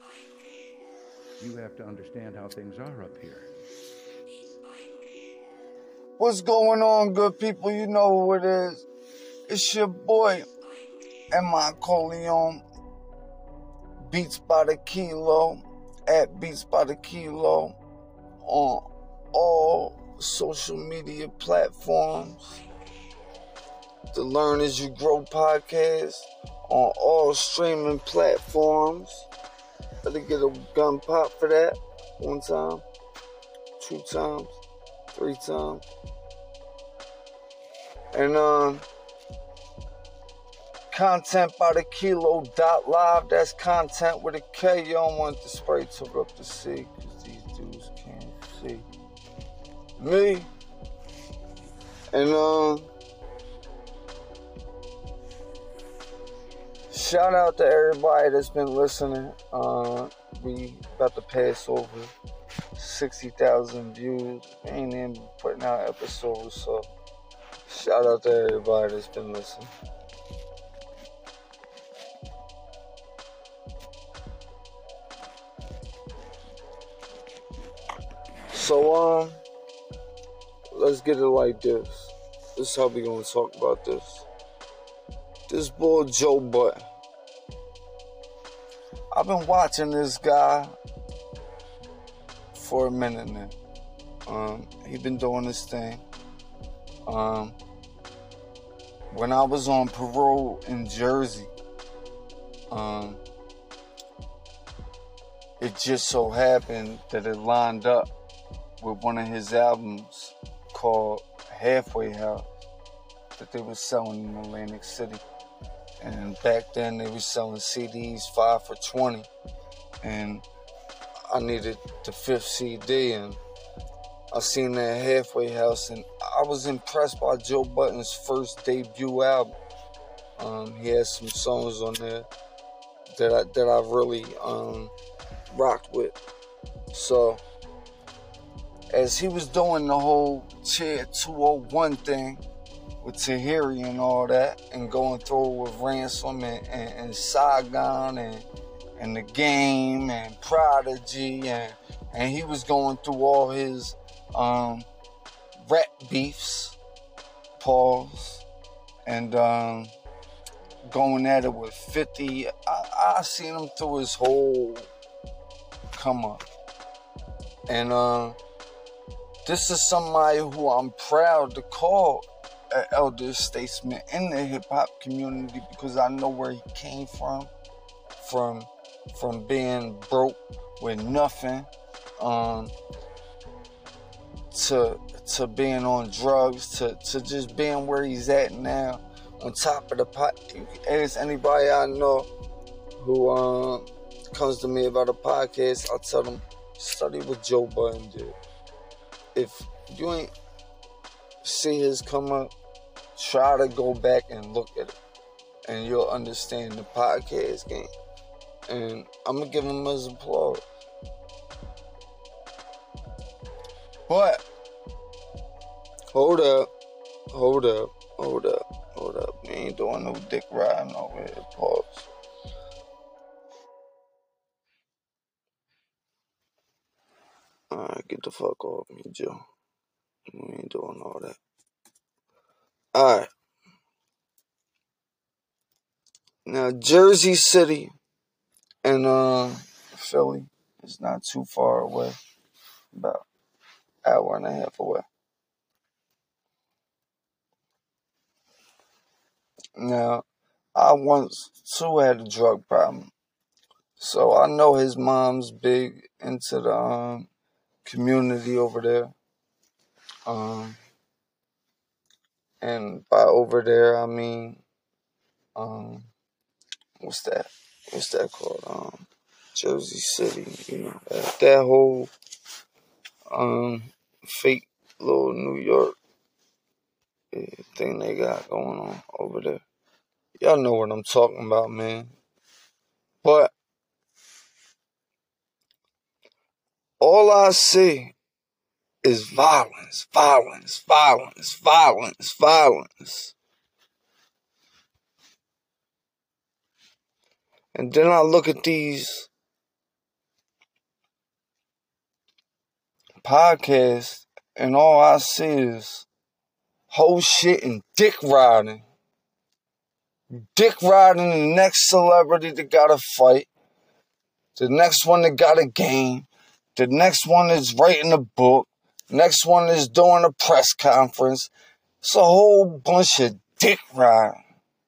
You have to understand how things are up here. What's going on, good people? You know who it is. It's your boy, M.I. Corleone. Beats by the Kilo, at Beats by the Kilo, on all social media platforms. The Learn As You Grow podcast, on all streaming platforms. Better get a gun pop for that. 1 time, 2 times, 3 times. And content by the kilo.live. That's content with a K. You don't want the spray took up to see, because these dudes can't see me. And shout out to everybody that's been listening. We about to pass over 60,000 views. We ain't even putting out episodes, so shout out to everybody that's been listening. So, let's get it like this. This is how we gonna talk about this. This boy Joe Budden. I've been watching this guy for a minute now. He been doing this thing. When I was on parole in Jersey, it just so happened that it lined up with one of his albums called Halfway House that they were selling in Atlantic City. And back then they were selling CDs 5 for $20. And I needed the 5th CD, and I seen that Halfway House, and I was impressed by Joe Budden's first debut album. He has some songs on there that I really rocked with. So as he was doing the whole Chair 201 thing with Tahiri and all that, and going through with Ransom and Saigon and The Game and Prodigy, and he was going through all his rap beefs, pause, and going at it with 50. I seen him through his whole come up. And this is somebody who I'm proud to call an elder statesman in the hip-hop community, because I know where he came from being broke with nothing, to being on drugs, to just being where he's at now, on top of the pot. As anybody I know who comes to me about a podcast, I tell them, study what Joe Budden did. If you ain't see his come up, try to go back and look at it, and you'll understand the podcast game. And I'm gonna give him his applause. But hold up. We ain't doing no dick riding over here. Pause. Alright, get the fuck off me, Joe. We ain't doing all that. Alright. Now, Jersey City and Philly is not too far away. About an hour and a half away. Now, I once too had a drug problem. So I know his mom's big into the community over there. And by over there, I mean, what's that called? Jersey City, you know, that whole fake little New York thing they got going on over there. Y'all know what I'm talking about, man. But all I see is violence. And then I look at these podcast, and all I see is whole shit and dick riding. Dick riding the next celebrity that got a fight, the next one that got a game, the next one is writing a book, next one is doing a press conference. It's a whole bunch of dick riding.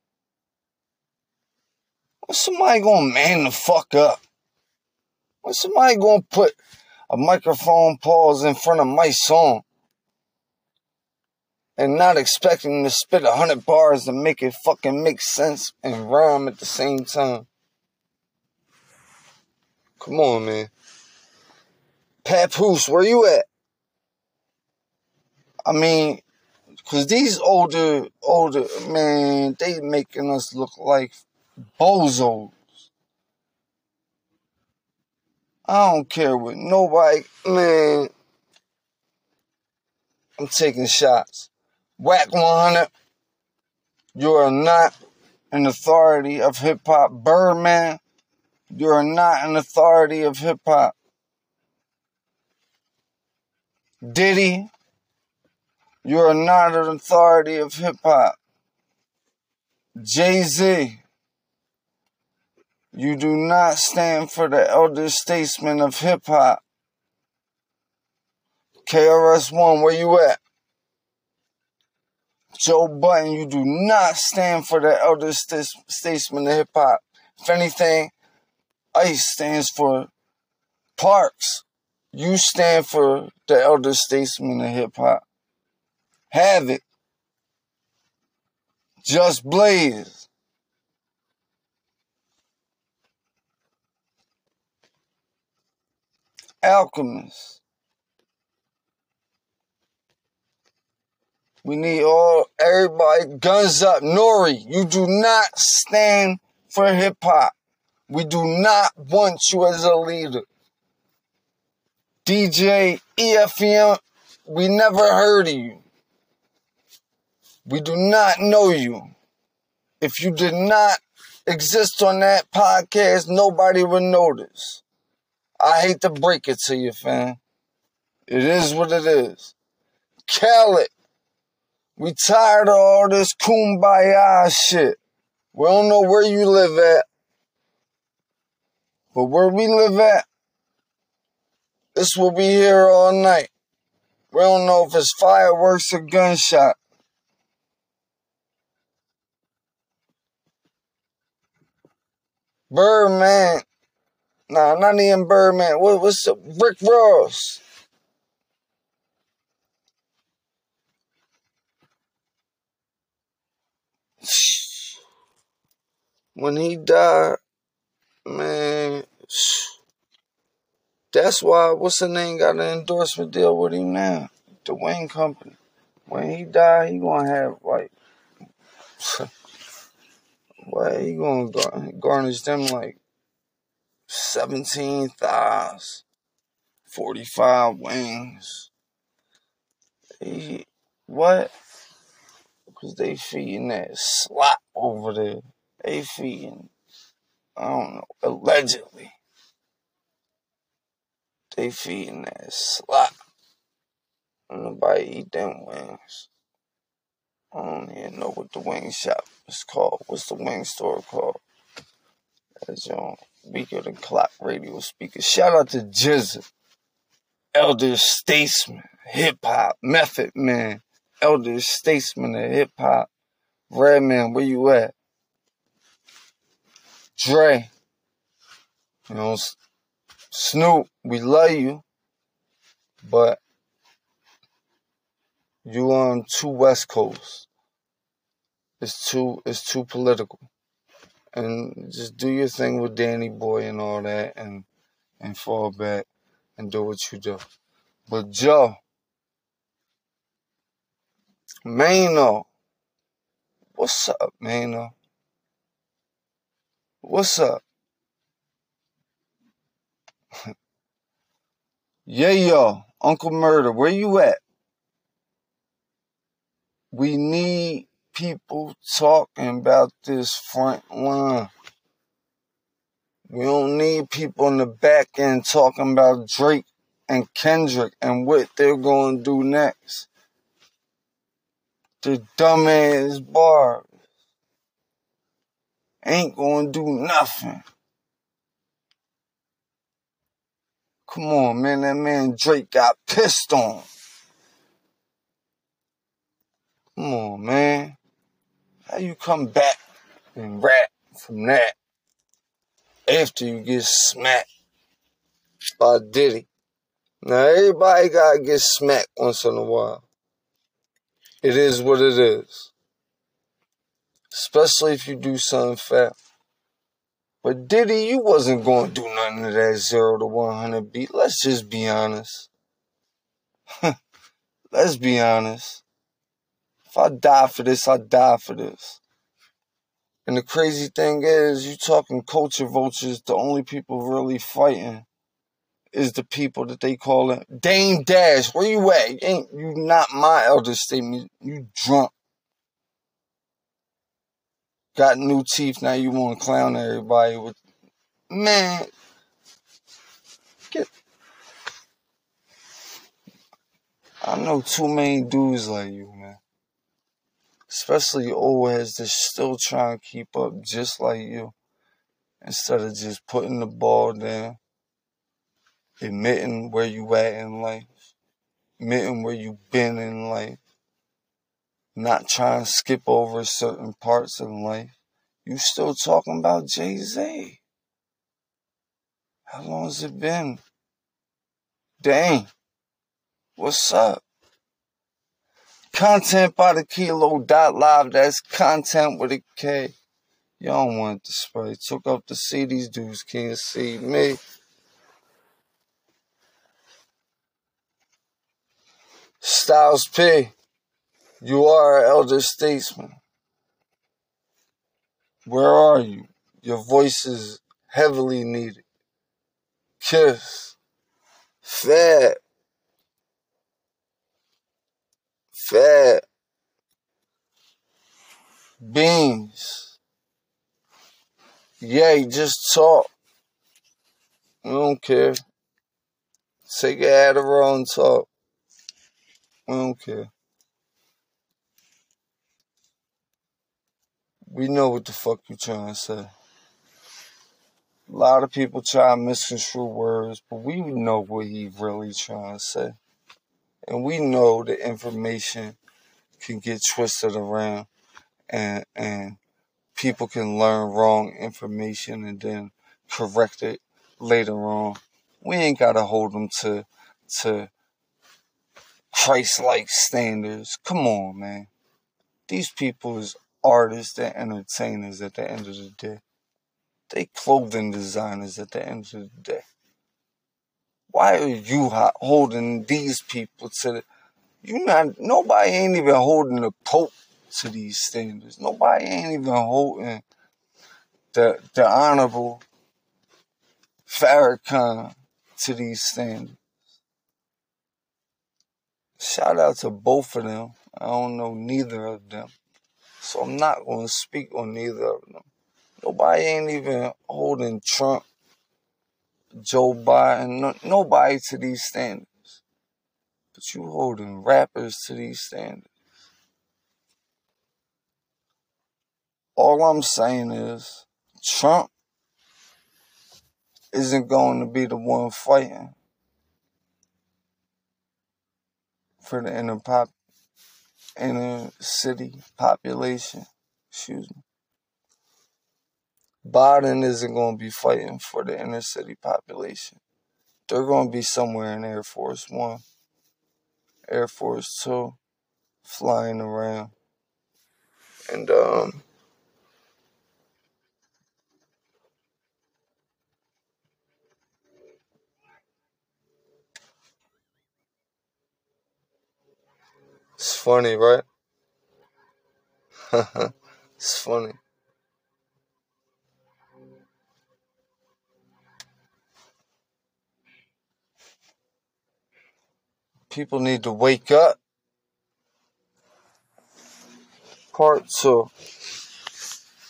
When somebody gonna man the fuck up? When somebody gonna put a microphone pause in front of my song and not expecting to spit 100 bars to make it fucking make sense and rhyme at the same time? Come on, man. Papoose, where you at? I mean, because these older, man, they making us look like bozos. I don't care what nobody, man. I'm taking shots. Whack 100. You are not an authority of hip-hop. Birdman, you are not an authority of hip-hop. Diddy, you are not an authority of hip-hop. Jay-Z, you do not stand for the elder statesman of hip-hop. KRS-One, where you at? Joe Budden, you do not stand for the elder statesman of hip-hop. If anything, ICE stands for Parks. You stand for the elder statesman of hip-hop. Havoc. Just Blaze. Alchemist. We need everybody, guns up. Nori, you do not stand for hip-hop. We do not want you as a leader. DJ EFM, we never heard of you. We do not know you. If you did not exist on that podcast, nobody would notice. I hate to break it to you, fam. It is what it is. Khaled, we tired of all this kumbaya shit. We don't know where you live at. But where we live at, this will be here all night. We don't know if it's fireworks or gunshot. Birdman. Nah, not even Birdman. What's up? Rick Ross. When he died, man, that's why, what's the name, got an endorsement deal with him now? The Wayne Company. When he died, he gonna have, like, well, he gonna garnish them, like, 17 thighs, 45 wings. What? Because they feeding that slop over there. They feeding, I don't know, allegedly. They feeding that slop. Nobody eat them wings. I don't even know what the wing shop is called. What's the wing store called? That's on Weaker Than Clock radio speaker. Shout out to Jizza, elder statesman, hip hop, Method Man, elder statesman of hip hop. Redman, where you at? Dre, you know, Snoop, we love you, but you on too West Coast. It's too political. And just do your thing with Danny Boy and all that, and fall back and do what you do. But Joe, Mano, what's up, Mano? What's up? Yeah, yo, Uncle Murder, where you at? We need people talking about this front line. We don't need people in the back end talking about Drake and Kendrick and what they're going to do next. The dumbass bars ain't going to do nothing. Come on, man. That man Drake got pissed on. Come on, man. How you come back and rap from that after you get smacked by Diddy? Now, everybody gotta get smacked once in a while. It is what it is. Especially if you do something foul. But Diddy, you wasn't gonna do nothing to that 0 to 100 beat. Let's just be honest. Let's be honest. If I die for this, I die for this. And the crazy thing is, you talking culture vultures, the only people really fighting is the people that they call it. Dame Dash, where you at? You not my elder statement. You drunk. Got new teeth, now you want to clown everybody with... Man, I know too many dudes like you, man. Especially old heads that still trying to keep up just like you. Instead of just putting the ball down. Admitting where you at in life. Admitting where you been in life. Not trying to skip over certain parts of life. You still talking about Jay-Z. How long has it been? Dang. What's up? Content by the kilo.live. That's content with a K. Y'all don't want the spray. Took up to see these dudes. Can't see me. Styles P. You are an elder statesman. Where are you? Your voice is heavily needed. Kiss. Fat. Beans. Yay, just talk. We don't care. Take it Adderall and talk. We don't care. We know what the fuck you trying to say. A lot of people try to misconstrue words, but we know what he really trying to say. And we know the information can get twisted around and people can learn wrong information and then correct it later on. We ain't got to hold them to Christ-like standards. Come on, man. These people is artists and entertainers at the end of the day. They clothing designers at the end of the day. Why are you holding these people to the... Nobody ain't even holding the Pope to these standards. Nobody ain't even holding the Honorable Farrakhan to these standards. Shout out to both of them. I don't know neither of them. So I'm not going to speak on neither of them. Nobody ain't even holding Trump, Joe Biden, nobody to these standards. But you holding rappers to these standards. All I'm saying is Trump isn't going to be the one fighting for the inner city population. Excuse me. Biden isn't going to be fighting for the inner city population. They're going to be somewhere in Air Force One, Air Force Two, flying around. And, it's funny, right? It's funny. People need to wake up. Part 2.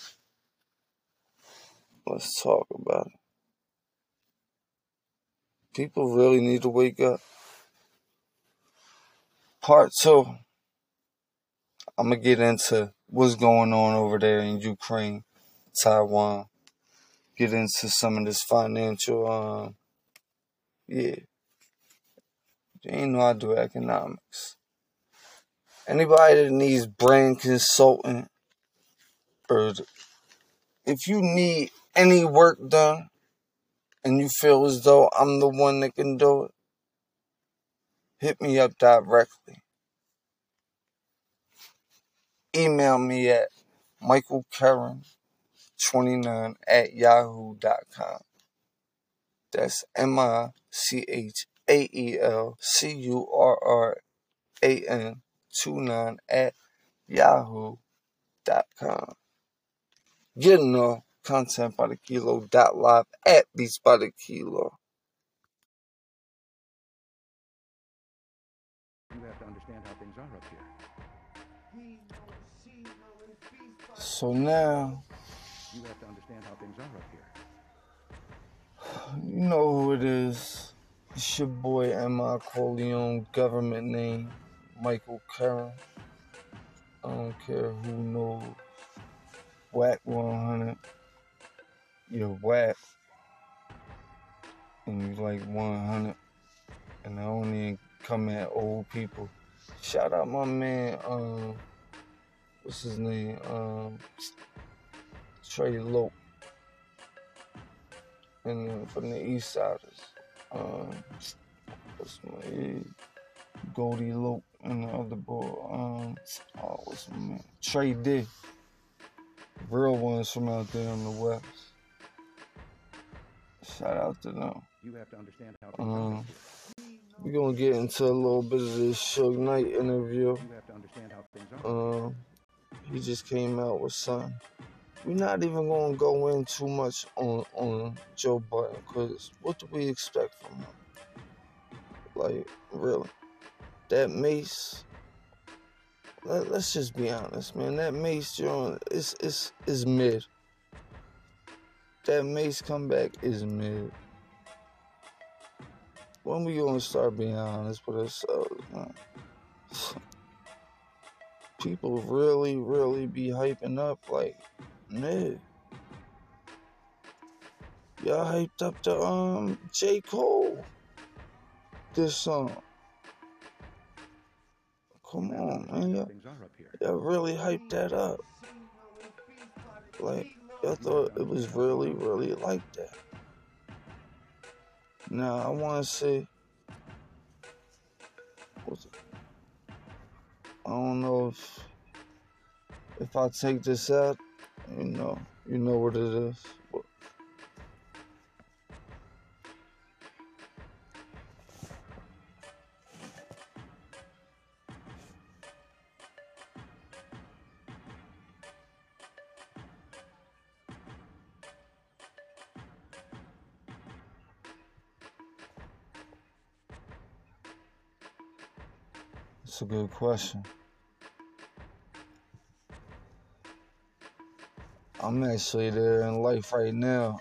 Let's talk about it. People really need to wake up. Part 2, I'm going to get into what's going on over there in Ukraine, Taiwan. Get into some of this financial, yeah. You ain't know I do economics. Anybody that needs brand consultant, or if you need any work done and you feel as though I'm the one that can do it, hit me up directly. Email me at michaelcaron29@yahoo.com. That's MichaelCaron29@yahoo.com. Getting all content by the kilo. Live at Beats by the Kilo. You have to understand how things are up here. So now, You have to understand how things are up here. you know who it is. It's your boy M.I. Corleone, government name, Michael Caron. I don't care who knows. Whack 100. You're whack. And you like 100. And I only come at old people. Shout out my man, what's his name? Trey Lope. And from the East Siders. What's my Goldie Lope and the other boy, what's my man? Trey D. Real ones from out there in the West. Shout out to them. You have to understand how things are up here. We're gonna get into a little bit of this Suge Knight interview. You have to understand how things are. He just came out with something. We're not even gonna go in too much on Joe Budden, because what do we expect from him? Like, really? That Mace, let's just be honest, man. That Mace joint is mid. That Mace comeback is mid. When we gonna start being honest with ourselves, man? People really, really be hyping up like mid. Y'all hyped up the J. Cole this song. Come on, man. Y'all really hyped that up. Like, y'all thought it was really, really like that. Now, I want to say, I don't know if I take this out, you know what it is. It's a good question. I'm actually there in life right now.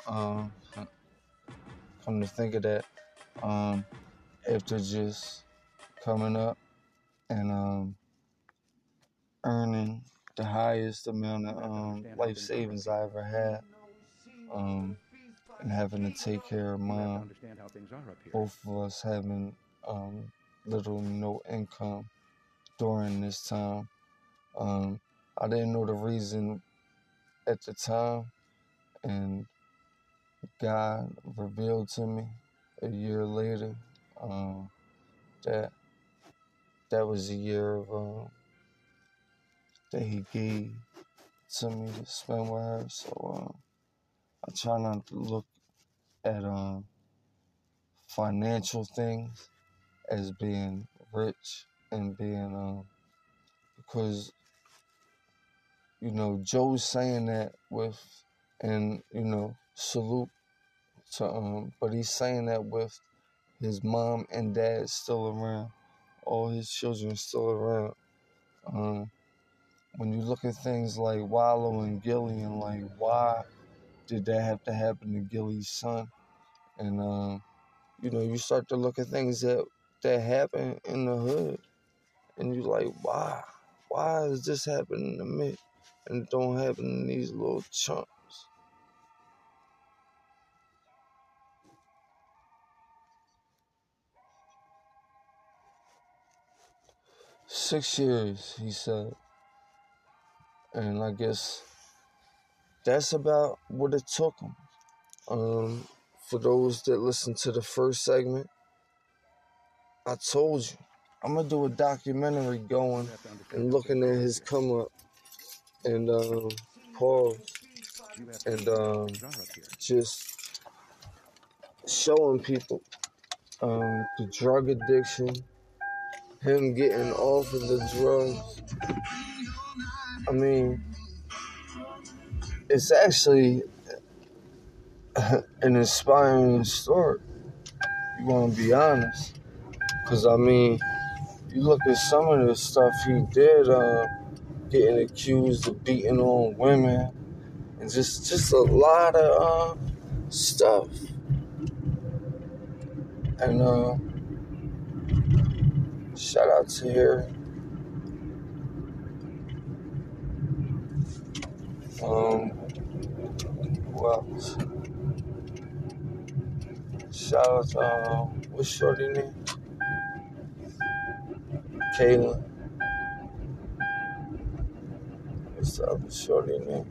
Come to think of that, after just coming up and earning the highest amount of life savings I ever had, and having to take care of mom, both of us having little to no income during this time. I didn't know the reason at the time, and God revealed to me a year later that was a year of that He gave to me to spend with her. So I try not to look at financial things as being rich and being because Joe's saying that with, and salute to but he's saying that with his mom and dad still around, all his children still around. When you look at things like Wallow and Gillie, and like, why did that have to happen to Gillie's son? And you start to look at things that happen in the hood, and you like, why is this happening to me, and it don't happen in these little chunks? 6 years, he said, and I guess that's about what it took him. For those that listened to the first segment, I told you, I'm going to do a documentary going and looking at his come up and pause and just showing people the drug addiction, him getting off of the drugs. I mean, it's actually an inspiring story, you want to be honest. Because, I mean, you look at some of the stuff he did, getting accused of beating on women, and just a lot of stuff. And shout out to here. Who else? Shout out to, what's shorty name? Kaylin. What's the other shorty name?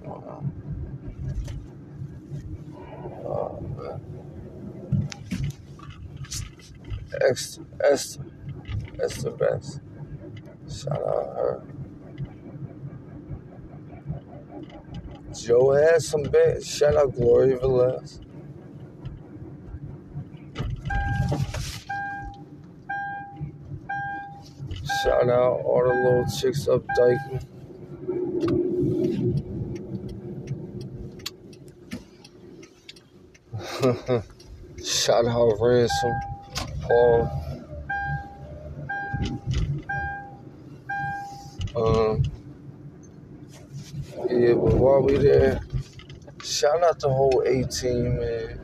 Man. Esther Best. Shout out her. Joe had some bad. Shout out Gloria Velez. Shout out all the little chicks up Dykeman. Shout out Ransom, Paul. Yeah, but while we there, shout out the whole A-Team, man.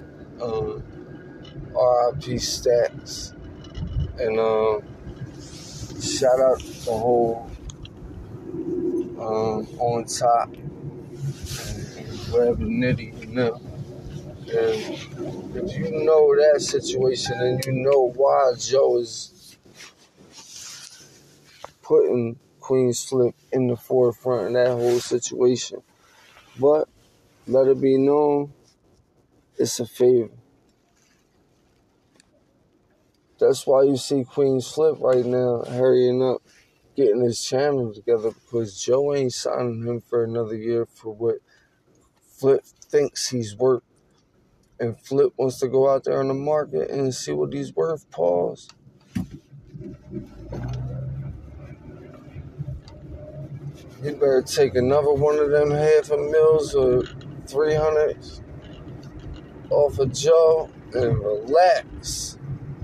R.I.P. Stacks. And shout out the whole On Top and whatever Nitty, you know. And if you know that situation and you know why Joe is putting Queen's Flip in the forefront in that whole situation, but let it be known, it's a favor. That's why you see Queen's Flip right now hurrying up, getting his channel together, because Joe ain't signing him for another year for what Flip thinks he's worth. And Flip wants to go out there on the market and see what he's worth. Pause. You better take another one of them $500,000 or 300s off of Joe and relax.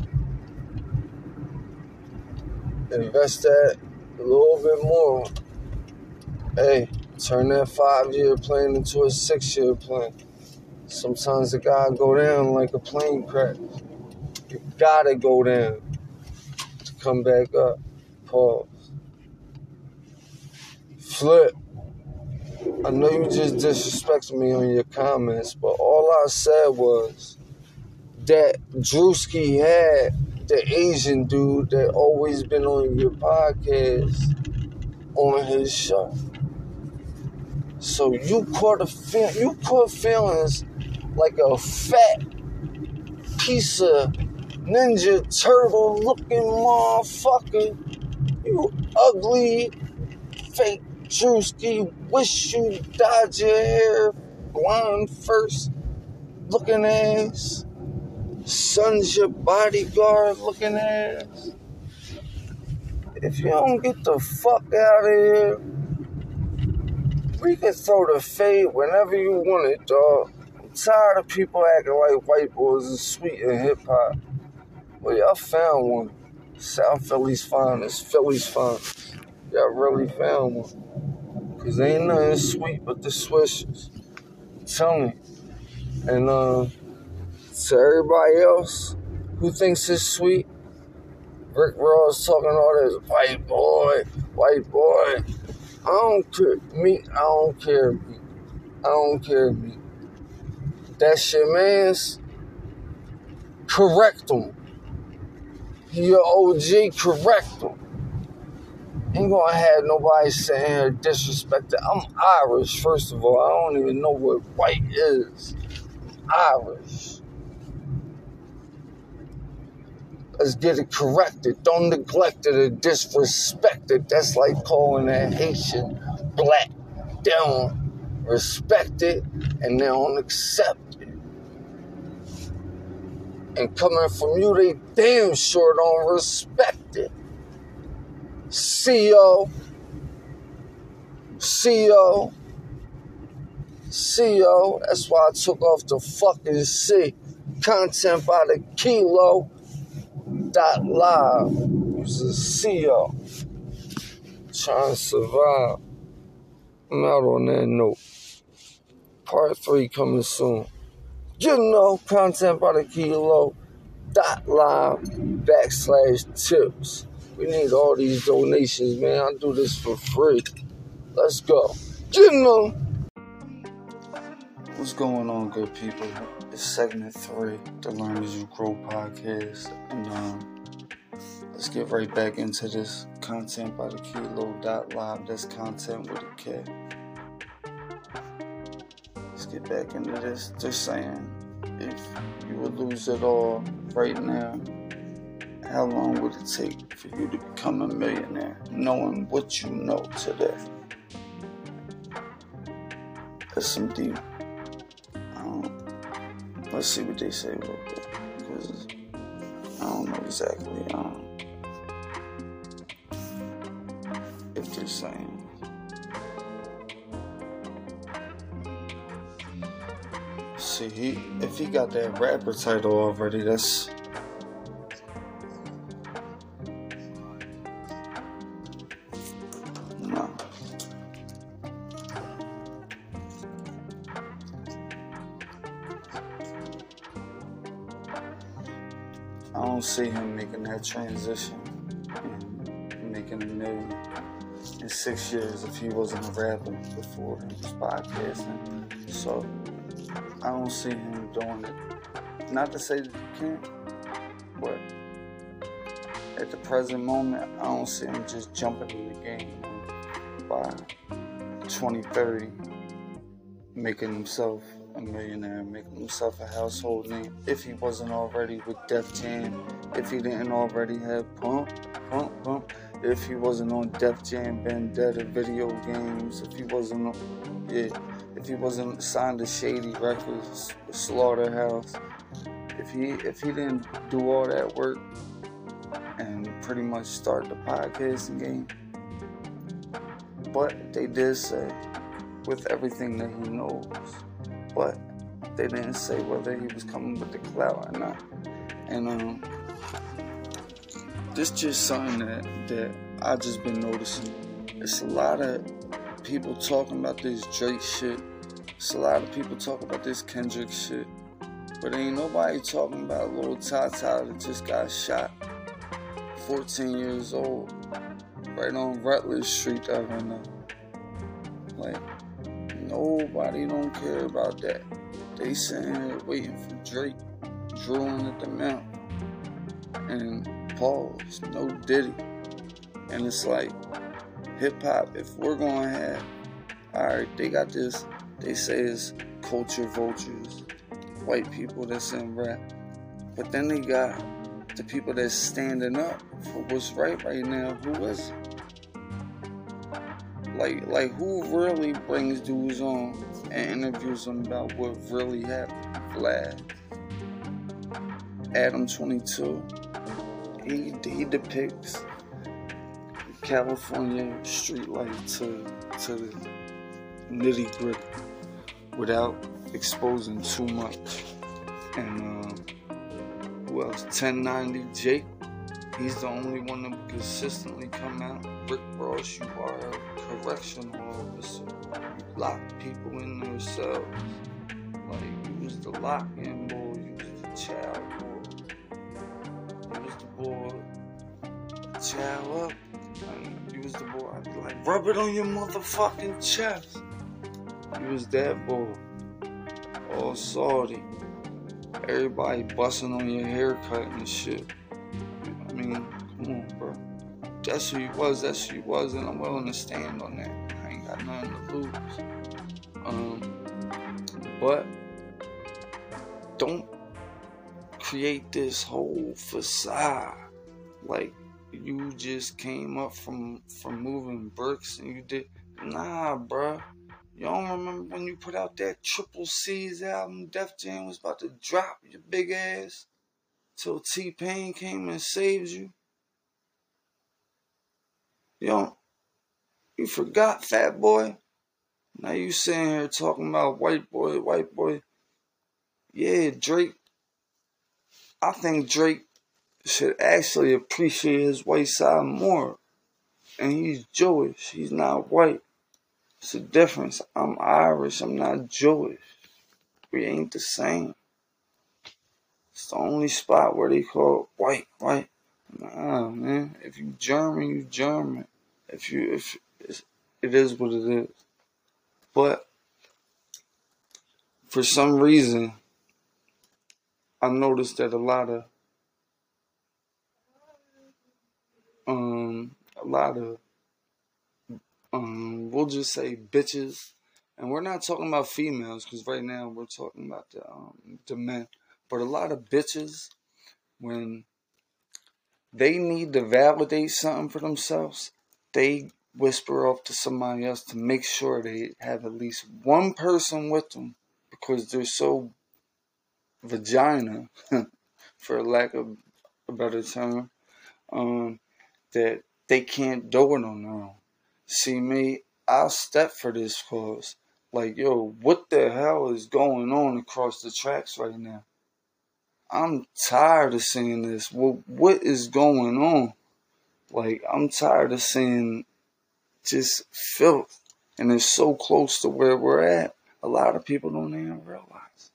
Invest that a little bit more. Hey, turn that 5-year plan into a 6-year plan. Sometimes it gotta go down like a plane crash. You gotta go down to come back up. Pause. Flip. I know you just disrespected me on your comments, but all I said was that Drewski had the Asian dude that always been on your podcast on his show. So you caught feelings like a fat piece of Ninja Turtle looking motherfucker. You ugly fake Drewski, wish you dyed your hair blonde first looking ass. Son's your bodyguard looking ass. If you don't get the fuck out of here, we can throw the fade whenever you want it, dog. I'm tired of people acting like white boys is sweet in hip-hop. Well, y'all found one. South Philly's finest, Philly's finest. Y'all really found one. Because ain't nothing sweet but the swishers. I'm telling you. And to everybody else who who thinks it's sweet? Rick Ross talking all this white boy. I don't care, me. That's your man's. Correct him. He your OG, correct him. Ain't gonna have nobody saying here disrespected. I'm Irish, first of all. I don't even know what white is. Irish. Let's get it corrected. Don't neglect it or disrespect it. That's like calling a Haitian black. They don't respect it and they don't accept it. And coming from you, they damn sure don't respect it. CO. That's why I took off the fucking C. Content by the kilo. .live. Use a CO. Trying to survive. I'm out on that note. Part 3 coming soon. You know, content by the kilo. .live/tips. We need all these donations, man. I do this for free. Let's go. You know. What's going on, good people? It's segment 3, the Learn As You Grow podcast. And let's get right back into this content by the kilo.live. That's content with a K. Let's get back into this. Just saying, if you would lose it all right now, how long would it take for you to become a millionaire, knowing what you know today? That's some deep. Let's see what they say real quick, because I don't know exactly if they're saying. See, if he got that rapper title already, that's... No. I don't see him making that transition and making $1 million in 6 years if he wasn't a rapper before he was podcasting. So I don't see him doing it. Not to say that he can't, but at the present moment, I don't see him just jumping in the game by 2030, making himself a millionaire, making himself a household name. If he wasn't already with Def Jam, if he didn't already have Pump, if he wasn't on Def Jam Vendetta video games, if he wasn't signed to Shady Records, Slaughterhouse, if he didn't do all that work and pretty much start the podcasting game. But they did say, with everything that he knows, but they didn't say whether he was coming with the clout or not. And this just something that I just been noticing. It's a lot of people talking about this Drake shit. It's a lot of people talking about this Kendrick shit. But ain't nobody talking about little Tata that just got shot. 14 years old. Right on Rutledge Street, I don't know. Like, nobody don't care about that. They sitting here waiting for Drake, drooling at the mouth. And pause, no Diddy. And it's like, hip-hop, if we're gonna have, alright, they got this, they say it's culture vultures, white people that's in rap. But then they got the people that's standing up for what's right now. Who is it? Like who really brings dudes on and interviews them about what really happened? Vlad, Adam 22. He depicts California street life to the nitty gritty without exposing too much. And who else? 1090 Jake. He's the only one that would consistently come out. Rick Ross, you are a correctional officer. You lock people in their cells. Like, you was the lock-in boy, you was the child boy. boy chow up and you was the boy, I'd be like, rub it on your motherfucking chest. You was that boy. All salty. Everybody busting on your haircut and shit. I mean, come on, bro. That's who you was, and I'm willing to stand on that. I ain't got nothing to lose. But don't create this whole facade like you just came up from moving bricks and you did. Nah, bruh. You don't remember when you put out that Triple C's album, Def Jam was about to drop your big ass till T-Pain came and saved you? You forgot, fat boy? Now you sitting here talking about white boy. Yeah, Drake. I think Drake should actually appreciate his white side more. And he's Jewish. He's not white. It's a difference. I'm Irish. I'm not Jewish. We ain't the same. It's the only spot where they call it white. Nah, man. If you German, you German. It is what it is. But for some reason, I noticed that a lot of we'll just say bitches, and we're not talking about females because right now we're talking about the men. But a lot of bitches, when they need to validate something for themselves, they whisper off to somebody else to make sure they have at least one person with them because they're so vagina, for lack of a better term, that they can't do it on their own. See me, I'll step for this cause. Like, yo, what the hell is going on across the tracks right now? I'm tired of seeing this. What is going on? Like, I'm tired of seeing just filth. And it's so close to where we're at. A lot of people don't even realize.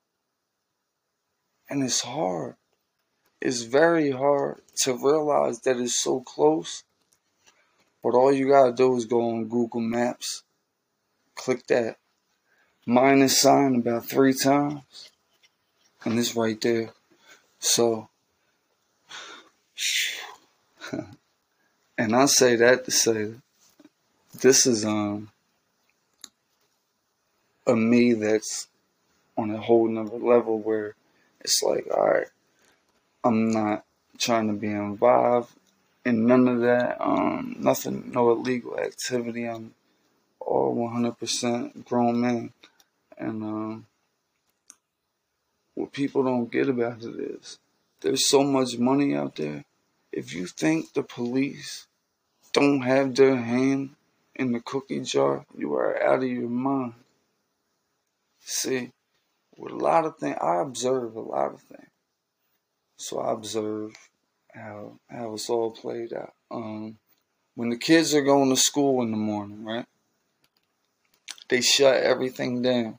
And it's hard. It's very hard to realize that it's so close. But all you gotta do is go on Google Maps, click that minus sign about 3 times, and it's right there. So, and I say that to say, this is a me that's on a whole nother level where it's like, alright, I'm not trying to be involved in none of that, nothing, no illegal activity. I'm all 100% grown man. And what people don't get about it is there's so much money out there. If you think the police don't have their hand in the cookie jar, you are out of your mind. See, with a lot of things, I observe a lot of things. So I observe how it's all played out. When the kids are going to school in the morning, right? They shut everything down.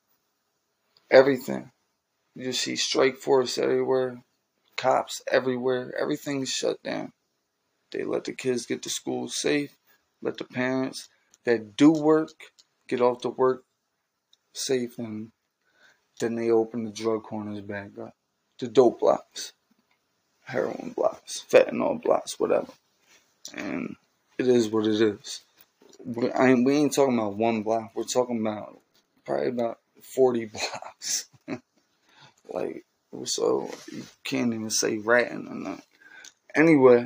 Everything. You see strike force everywhere, cops everywhere, everything's shut down. They let the kids get to school safe, let the parents that do work get off to work safe, and then they open the drug corners back up. The dope blocks, heroin blocks, fentanyl blocks, whatever. And it is what it is. We ain't talking about one block, we're talking about probably about 40 blocks. Like, so you can't even say ratting or nothing. Anyway,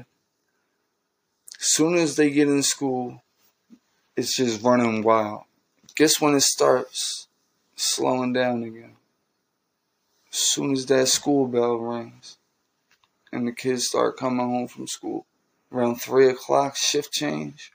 soon as they get in school, it's just running wild. Guess when it starts slowing down again? As soon as that school bell rings and the kids start coming home from school, around 3 o'clock, shift change.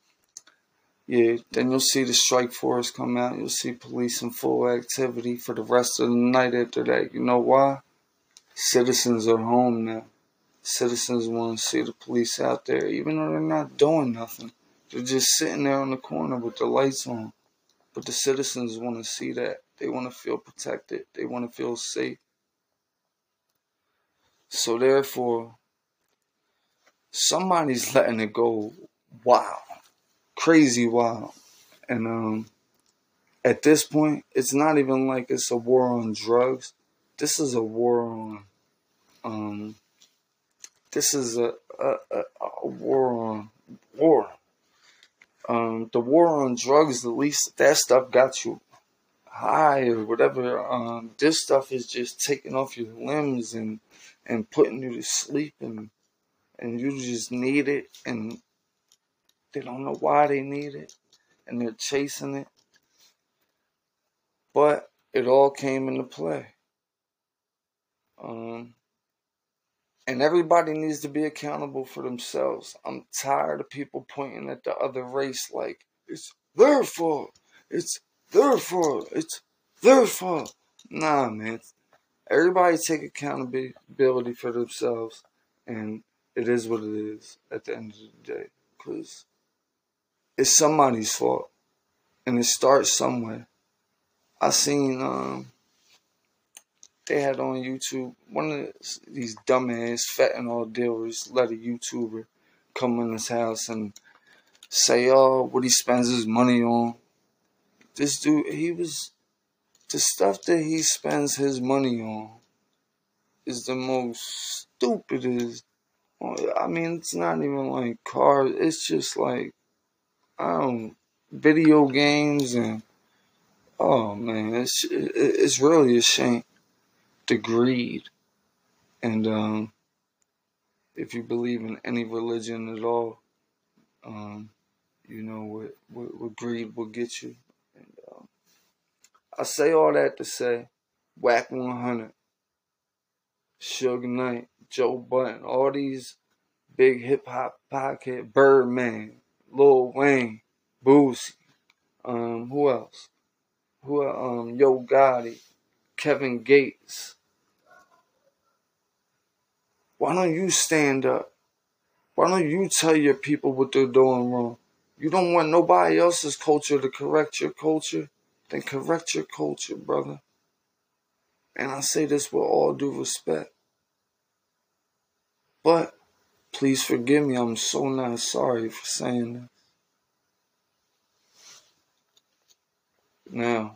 Yeah, then you'll see the strike force come out. You'll see police in full activity for the rest of the night after that. You know why? Citizens are home now. Citizens want to see the police out there, even though they're not doing nothing. They're just sitting there on the corner with the lights on. But the citizens want to see that. They want to feel protected. They want to feel safe. So therefore, somebody's letting it go wild, crazy wild. And at this point, it's not even like it's a war on drugs. This is a war on, this is a war on war. The war on drugs, at least that stuff got you high or whatever. This stuff is just taking off your limbs and putting you to sleep, and you just need it, and they don't know why they need it, and they're chasing it. But it all came into play. And everybody needs to be accountable for themselves. I'm tired of people pointing at the other race like, it's their fault, it's their fault, it's their fault. Nah, man. Everybody take accountability for themselves, and it is what it is at the end of the day. Because it's somebody's fault, and it starts somewhere. I seen, they had on YouTube, one of these dumbass fentanyl dealers let a YouTuber come in his house and say, oh, what he spends his money on. This dude, the stuff that he spends his money on is the most stupidest. I mean, it's not even like cars, it's just like, video games, and, oh man, it's really a shame. The greed. And if you believe in any religion at all, you know what greed will get you. And I say all that to say, Whack 100, Suge Knight, Joe Budden, all these big hip hop podcast, Birdman, Lil Wayne, Boosie, who else? Yo Gotti, Kevin Gates. Why don't you stand up? Why don't you tell your people what they're doing wrong? You don't want nobody else's culture to correct your culture? Then correct your culture, brother. And I say this with all due respect. But please forgive me, I'm so not sorry for saying this. Now,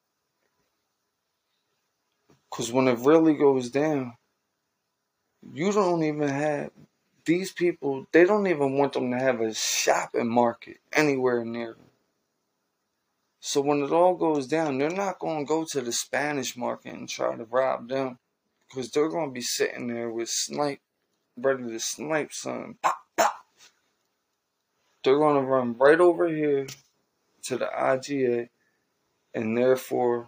because when it really goes down, you don't even have, these people, they don't even want them to have a shopping market anywhere near them. So when it all goes down, they're not going to go to the Spanish market and try to rob them, because they're going to be sitting there with ready to snipe something. Pop, pop. They're going to run right over here to the IGA, and therefore,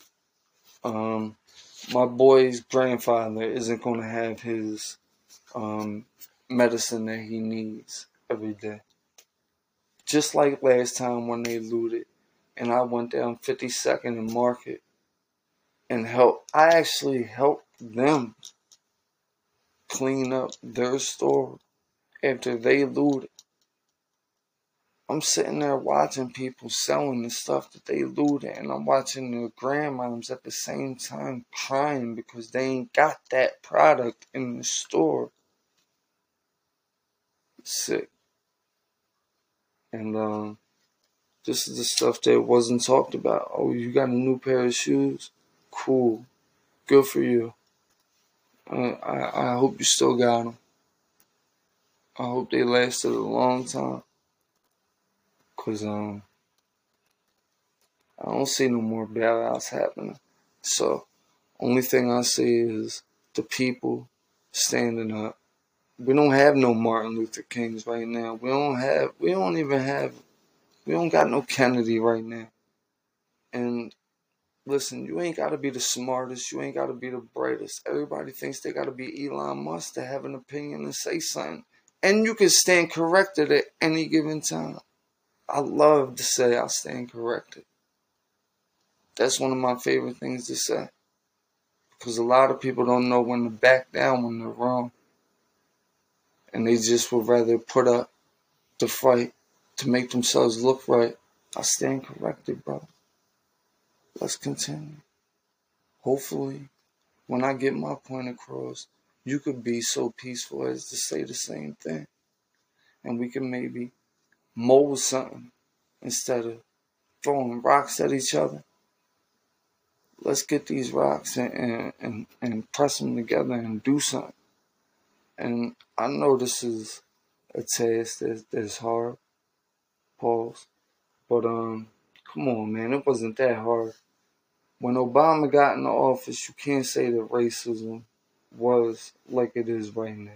my boy's grandfather isn't going to have his medicine that he needs every day. Just like last time when they looted, and I went down 52nd and Market and I actually helped them clean up their store after they looted. I'm sitting there watching people selling the stuff that they looted, and I'm watching their grandmoms at the same time crying because they ain't got that product in the store. It's sick. And this is the stuff that wasn't talked about. Oh, you got a new pair of shoes? Cool. Good for you. I hope you still got them. I hope they lasted a long time. Because I don't see no more bailouts happening. So, only thing I see is the people standing up. We don't have no Martin Luther Kings right now. We don't got no Kennedy right now. And listen, you ain't got to be the smartest. You ain't got to be the brightest. Everybody thinks they got to be Elon Musk to have an opinion and say something. And you can stand corrected at any given time. I love to say I stand corrected. That's one of my favorite things to say. Because a lot of people don't know when to back down when they're wrong. And they just would rather put up the fight to make themselves look right. I stand corrected, brother. Let's continue. Hopefully, when I get my point across, you could be so peaceful as to say the same thing. and we can maybe mold something instead of throwing rocks at each other. Let's get these rocks and press them together and do something. And I know this is a task that's hard, pause, but come on, man, it wasn't that hard. When Obama got in the office, you can't say that racism was like it is right now.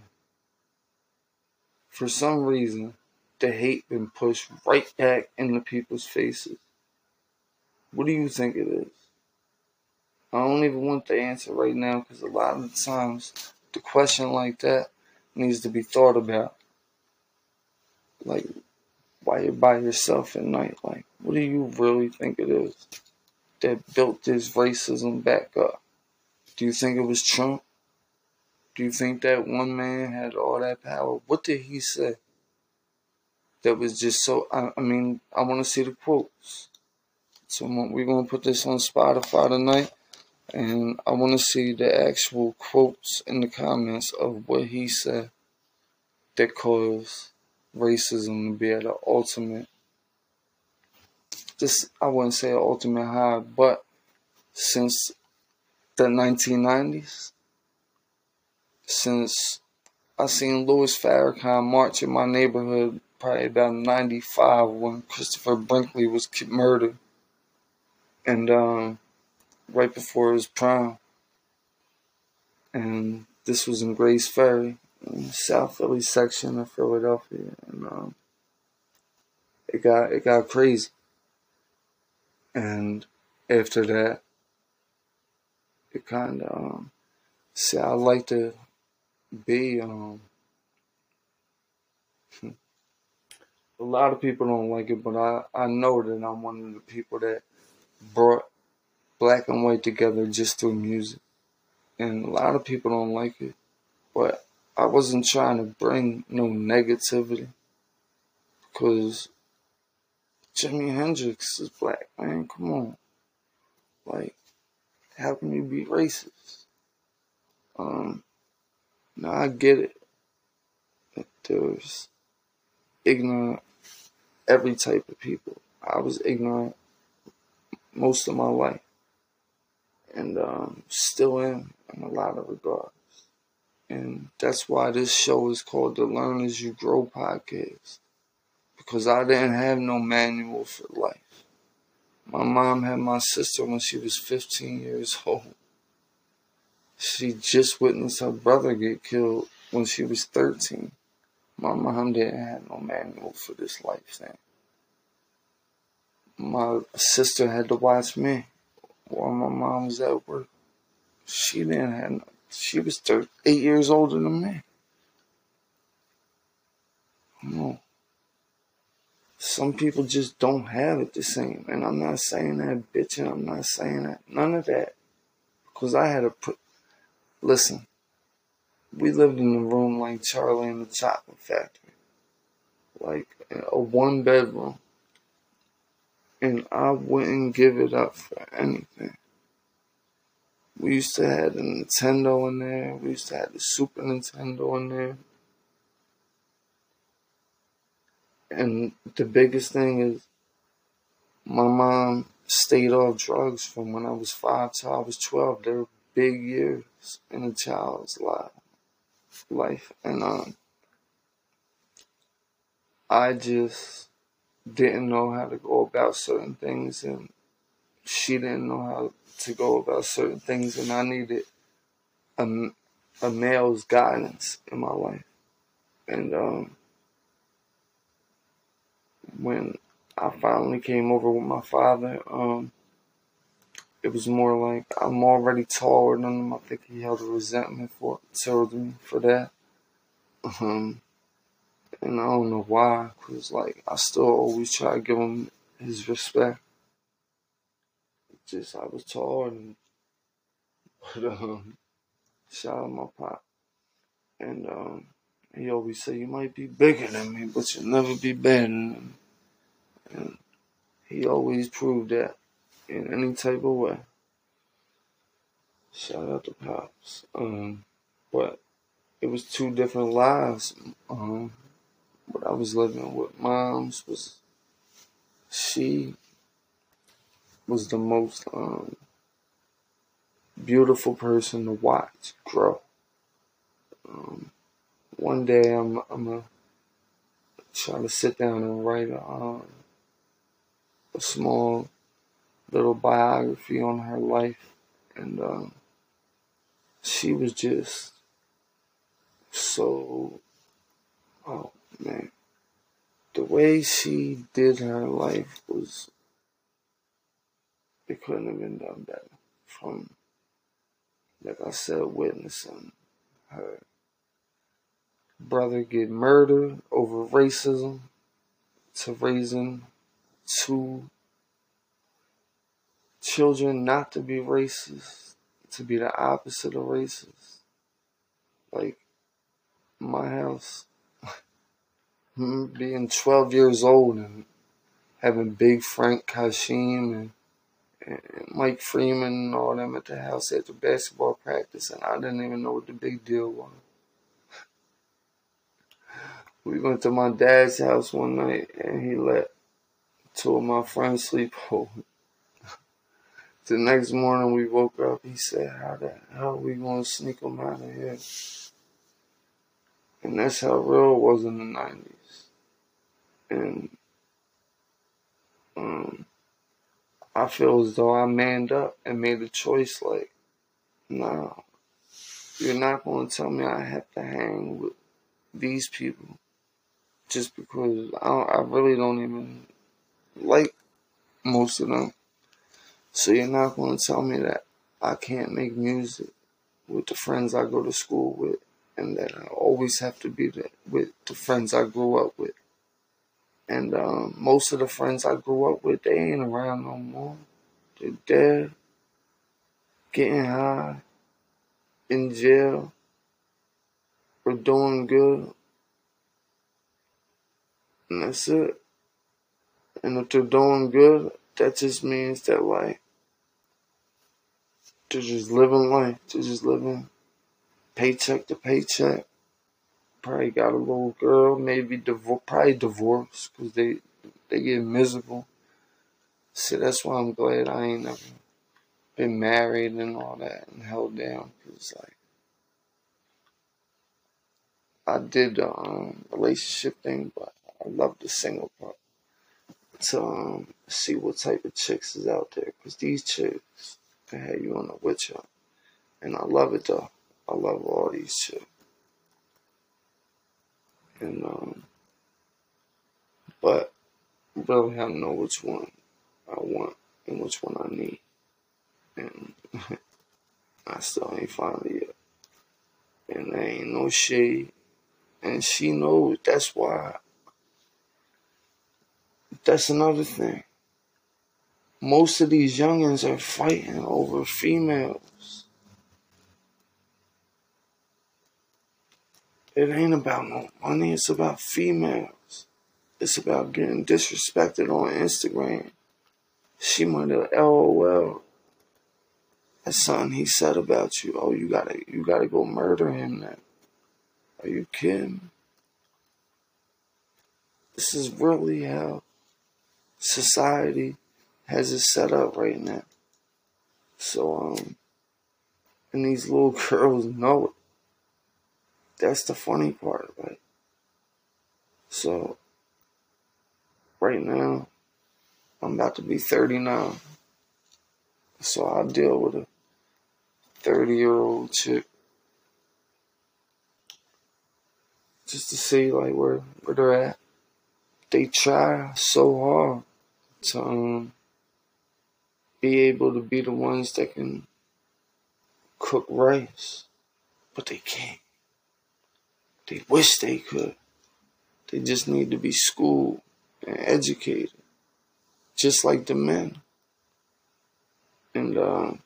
For some reason, the hate been pushed right back into people's faces. What do you think it is? I don't even want the answer right now because a lot of the times the question like that needs to be thought about. Like, why you're by yourself at night? Like, what do you really think it is that built this racism back up? Do you think it was Trump? Do you think that one man had all that power? What did he say that was just so... I mean, I want to see the quotes. So we're going to put this on Spotify tonight. And I want to see the actual quotes in the comments of what he said that caused racism to be at an ultimate... I wouldn't say an ultimate high, but since the 1990s, since I seen Louis Farrakhan march in my neighborhood probably about 95 when Christopher Brinkley was murdered, and right before his prime, and this was in Grace Ferry, in the South Philly section of Philadelphia, and it got crazy. And after that, it kind of see, I like to be a lot of people don't like it, but I know that I'm one of the people that brought black and white together just through music. And a lot of people don't like it, but I wasn't trying to bring no negativity, because Jimi Hendrix is black, man. Come on. Like, how can you be racist? Now I get it. That there's ignorant, every type of people. I was ignorant most of my life. And still am in a lot of regards. And that's why this show is called the Learn As You Grow podcast. Because I didn't have no manual for life. My mom had my sister when she was 15 years old. She just witnessed her brother get killed when she was 13. My mom didn't have no manual for this life thing. My sister had to watch me while my mom was at work. She didn't have no. She was 8 years older than me. No. Some people just don't have it the same. And I'm not saying that bitching. I'm not saying that. None of that. Because I had to put... Listen. We lived in a room like Charlie and the Chocolate Factory. Like a 1-bedroom. And I wouldn't give it up for anything. We used to have the Nintendo in there. We used to have the Super Nintendo in there. And the biggest thing is, my mom stayed off drugs from when I was 5 till I was 12. They were big years in a child's life. And I just didn't know how to go about certain things, and she didn't know how to go about certain things, and I needed a male's guidance in my life. And when I finally came over with my father, it was more like I'm already taller than him. I think he held a resentment towards me for that. And I don't know why, because like I still always try to give him his respect. Just I was taller than him. But shout out my pop. And he always say, you might be bigger than me, but you'll never be better than me. And he always proved that in any type of way. Shout out to Pops. But it was 2 different lives. But I was living with moms, she was the most beautiful person to watch grow. One day I'm gonna try to sit down and write a small little biography on her life, and she was just so, oh man, the way she did her life was, it couldn't have been done better. From, like I said, witnessing her brother get murdered over racism, to raising two children not to be racist, to be the opposite of racist. Like, my house, being 12 years old and having Big Frank Kashim and Mike Freeman and all them at the house after basketball practice, and I didn't even know what the big deal was. We went to my dad's house one night and he let two of my friends sleep over. The next morning we woke up, he said, how the hell are we going to sneak them out of here? And that's how real it was in the 90s. And I feel as though I manned up and made a choice like, nah, you're not going to tell me I have to hang with these people just because I really don't even like most of them. So you're not going to tell me that I can't make music with the friends I go to school with, and that I always have to be with the friends I grew up with. And most of the friends I grew up with, they ain't around no more. They're dead, getting high, in jail, or doing good. And that's it. And if they're doing good, that just means that, like, they're just living life. They're just living paycheck to paycheck. Probably got a little girl, maybe probably divorced, because they get miserable. So that's why I'm glad I ain't never been married and all that and held down. Because, like, I did the relationship thing, but I love the single part. To see what type of chicks is out there. Because these chicks can have you on a witch hunt. And I love it, though. I love all these chicks. And, but really I know which one I want and which one I need. And I still ain't found it yet. And there ain't no shade. And she knows. That's why. That's another thing. Most of these youngins are fighting over females. It ain't about no money. It's about females. It's about getting disrespected on Instagram. She might have LOL. That's something he said about you. Oh, you gotta go murder him now. Are you kidding? This is really how society has it set up right now. So, and these little girls know it. That's the funny part, right? So, right now, I'm about to be 39. So I deal with a 30-year-old chick just to see, like, where they're at. They try so hard to be able to be the ones that can cook rice, but they can't. They wish they could. They just need to be schooled and educated, just like the men. And a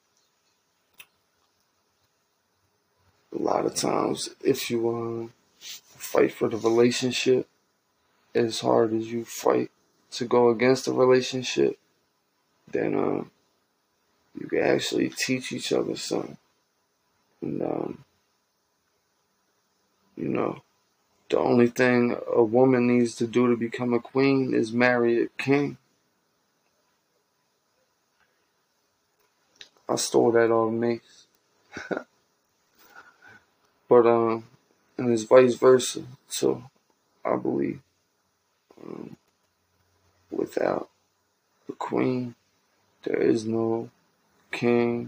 lot of times, if you fight for the relationship as hard as you fight to go against the relationship, then you can actually teach each other something. And you know, The only thing a woman needs to do to become a queen is marry a king. I stole that off Mace. But, and it's vice versa. So, I believe, without a queen, there is no king.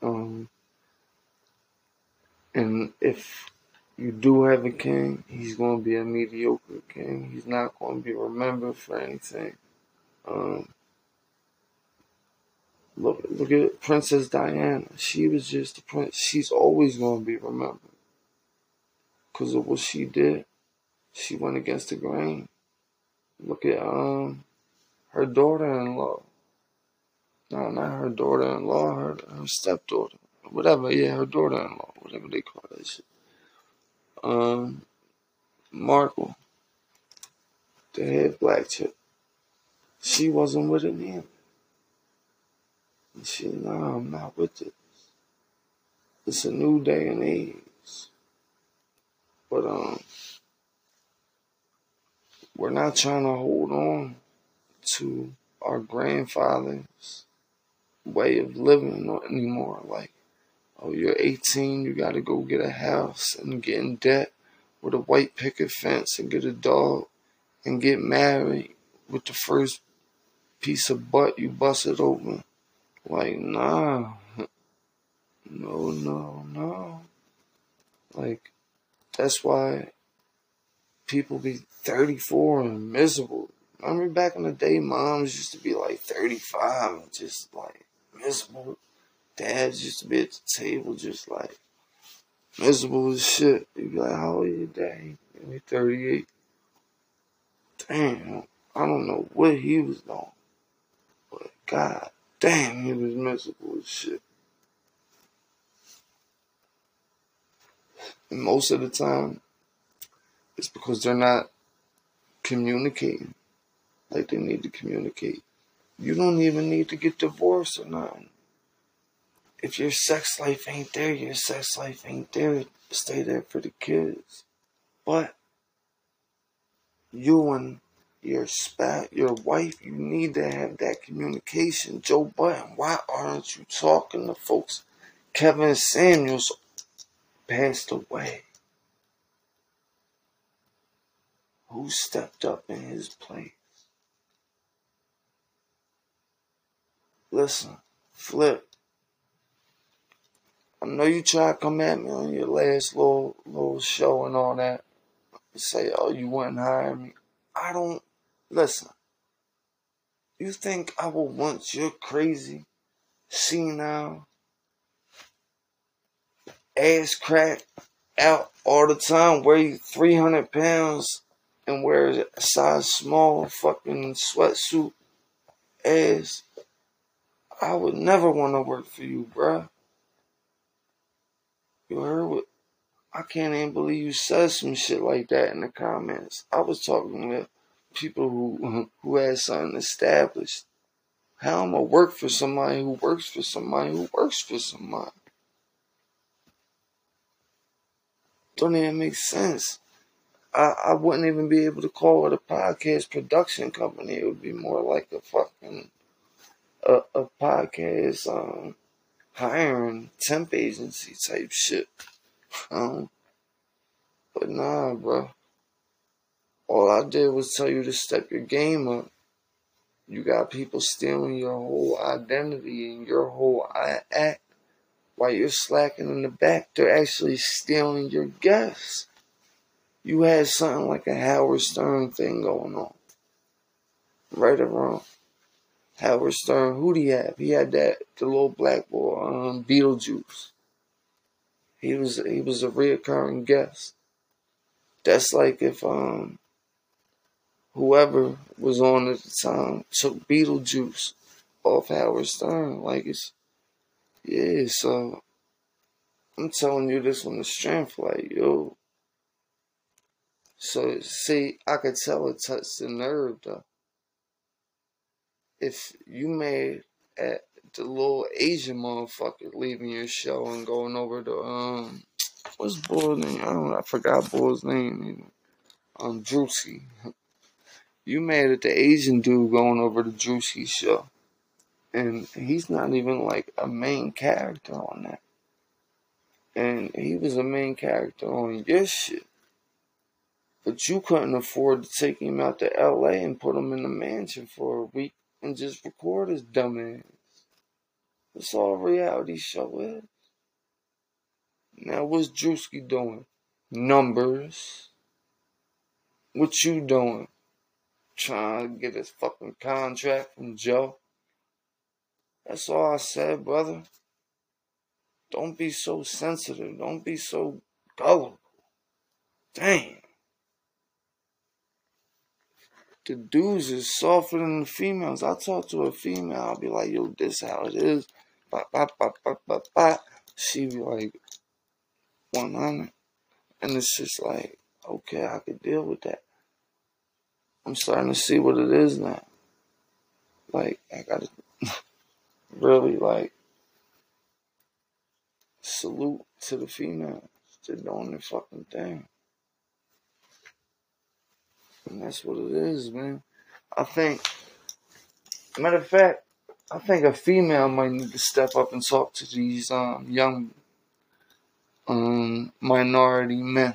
And if you do have a king, he's going to be a mediocre king. He's not going to be remembered for anything. Look at Princess Diana. She was just a prince. She's always going to be remembered because of what she did. She went against the grain. Look at her daughter-in-law. No, not her daughter-in-law. Her stepdaughter. Whatever. Yeah, her daughter-in-law. Whatever they call that shit. Markle, the head black chick. She wasn't with him either. She, no, I'm not with this. It's a new day and age. But we're not trying to hold on to our grandfather's way of living anymore. Like, oh, you're 18, you gotta go get a house and get in debt with a white picket fence and get a dog and get married with the first piece of butt you busted open. Like, nah. No. Like, that's why people be 34 and miserable. Remember back in the day, moms used to be like 35 and just like miserable. Dads used to be at the table just like miserable as shit. You'd be like, how old are you, Dad? Maybe 38. Damn, I don't know what he was doing. But god damn, he was miserable as shit. And most of the time, it's because they're not communicating like they need to communicate. You don't even need to get divorced or nothing. If your sex life ain't there, your sex life ain't there. Stay there for the kids. But you and your wife, you need to have that communication. Joe Budden, why aren't you talking to folks? Kevin Samuels passed away. Who stepped up in his place? Listen, Flip, I know you try to come at me on your last little show and all that. You say, oh, you wouldn't hire me. I don't, listen. You think I will want your crazy, senile, ass crack out all the time, weigh 300 pounds and wear a size small fucking sweatsuit ass? I would never want to work for you, bruh. You heard what? I can't even believe you said some shit like that in the comments. I was talking with people who had something established. How am I work for somebody who works for somebody who works for somebody? Don't even make sense. I wouldn't even be able to call it a podcast production company. It would be more like a fucking a podcast hiring temp agency type shit. But nah, bro. All I did was tell you to step your game up. You got people stealing your whole identity and your whole act. While you're slacking in the back, they're actually stealing your guests. You had something like a Howard Stern thing going on. Right or wrong. Howard Stern, who'd he have? He had the little black boy, Beetlejuice. He was a reoccurring guest. That's like if whoever was on at the time took Beetlejuice off Howard Stern. Like so I'm telling you this on the strength, like, yo. So, see, I could tell it touched the nerve, though. If you made at the little Asian motherfucker leaving your show and going over to, what's Bull's name? I forgot Bull's name even. Drewski. You mad at the Asian dude going over the Drewski show. And he's not even like a main character on that. And he was a main character on your shit. But you couldn't afford to take him out to LA and put him in the mansion for a week and just record his dumb ass. That's all a reality show is. Now what's Drewski doing? Numbers. What you doing? Trying to get his fucking contract from Joe? That's all I said, brother. Don't be so sensitive. Don't be so gullible. Damn. The dudes is softer than the females. I talk to a female, I'll be like, yo, this how it is. Bop, bop, bop, bop, bop, bop. She be like, 100. And it's just like, okay, I could deal with that. I'm starting to see what it is now. Like, I gotta really, like, salute to the females. They're doing their fucking thing. And that's what it is, man. I think, matter of fact, I think a female might need to step up and talk to these young minority men.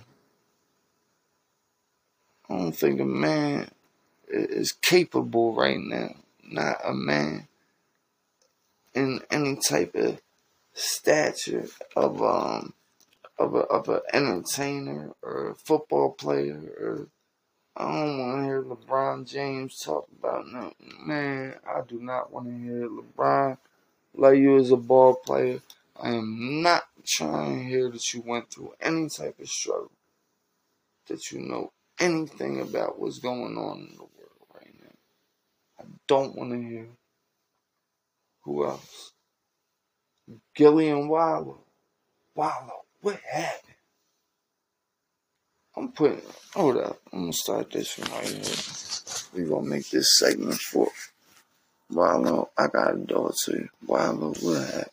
I don't think a man is capable right now. Not a man in any type of stature of an entertainer or a football player. Or I don't want to hear LeBron James talk about nothing. Man, I do not want to hear LeBron love you as a ball player. I am not trying to hear that you went through any type of struggle. That you know anything about what's going on in the world right now. I don't want to hear. Who else? Gillian Wallow. Wallow, what happened? Hold up. I'm going to start this from right here. We're going to make this segment for Wallow. I got a door to you. Wallow, what happened?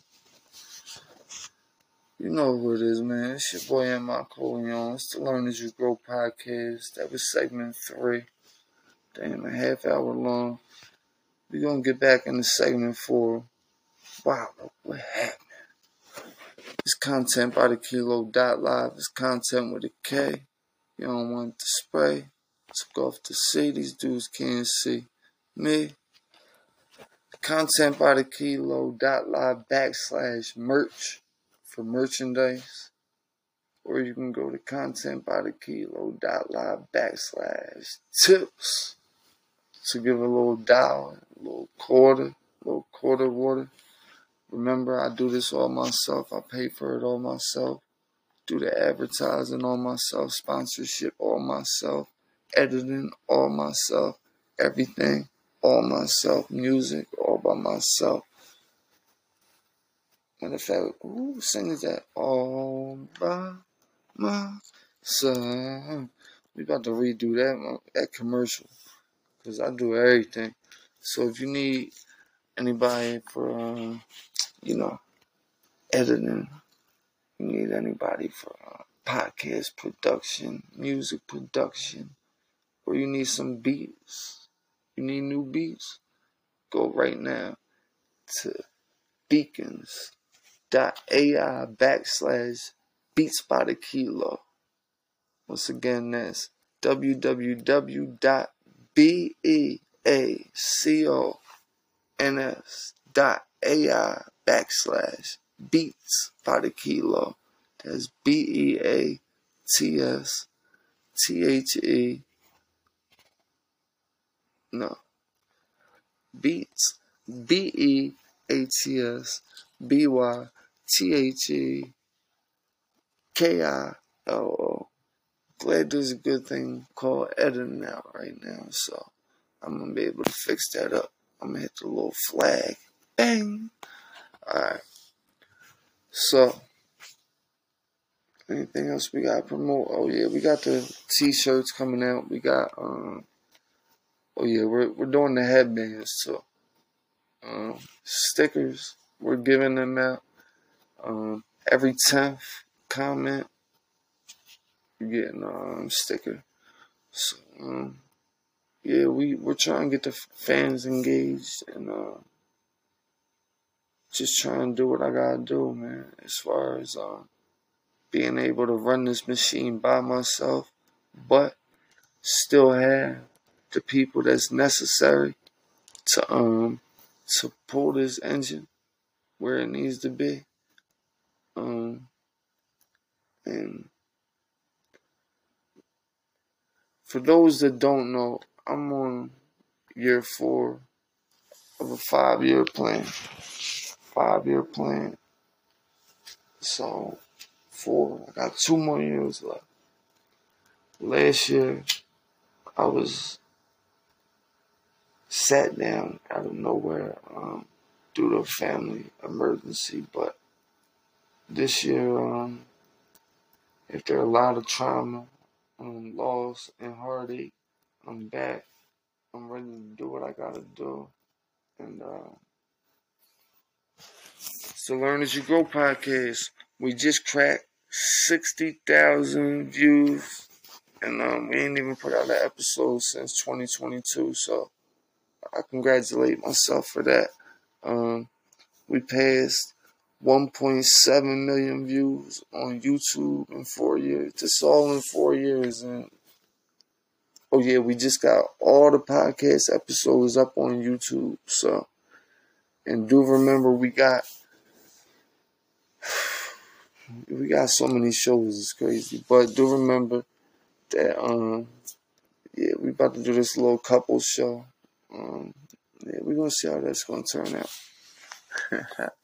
You know who it is, man. It's your boy M.I. Coleon. It's the Learn As You Grow podcast. That was segment 3. Damn, a half hour long. We're going to get back into segment 4. Wallow, what happened? It's content by the Kilo.live. It's content with a K. You don't want the spray. Took off the C. These dudes can't see me. Content by the Kilo.live /merch for merchandise. Or you can go to content by the Kilo.live /tips to give a little dollar, a little quarter water. Remember, I do this all myself. I pay for it all myself. Do the advertising all myself. Sponsorship all myself. Editing all myself. Everything all myself. Music all by myself. Matter of fact, who sings that? All by myself. We about to redo that commercial. Because I do everything. So if you need anybody for, editing, you need anybody for podcast production, music production, or you need some beats, you need new beats, go right now to beacons.ai /beats by the kilo. Once again, that's www.beacons.ai /beats by the kilo. That's BEATSTHE. No. Beats. BEATSBYTHEKILO. Glad there's a good thing called editing out right now, so I'm gonna be able to fix that up. I'm gonna hit the little flag. Bang! Alright. So, anything else we gotta promote? Oh yeah, we got the t-shirts coming out. We got we're doing the headbands too. Stickers, we're giving them out. Every 10th comment, you're getting a sticker. So, yeah, we're trying to get the fans engaged and just trying to do what I gotta do, man. As far as being able to run this machine by myself, but still have the people that's necessary to pull this engine where it needs to be. And for those that don't know, I'm on year 4 of a 5-year plan. 5-year plan. So 4. I got 2 more years left. Last year, I was sat down out of nowhere due to a family emergency. But this year, after a lot of trauma, loss, and heartache, I'm back. I'm ready to do what I gotta do. And so Learn As You Grow podcast, we just cracked 60,000 views. And we ain't even put out an episode since 2022. So I congratulate myself for that. We passed 1.7 million views on YouTube in 4 years. This all in 4 years. And oh yeah, we just got all the podcast episodes up on YouTube. So, and do remember we got so many shows. It's crazy. But do remember that yeah, we about to do this little couple show. Yeah, we're gonna see how that's gonna turn out.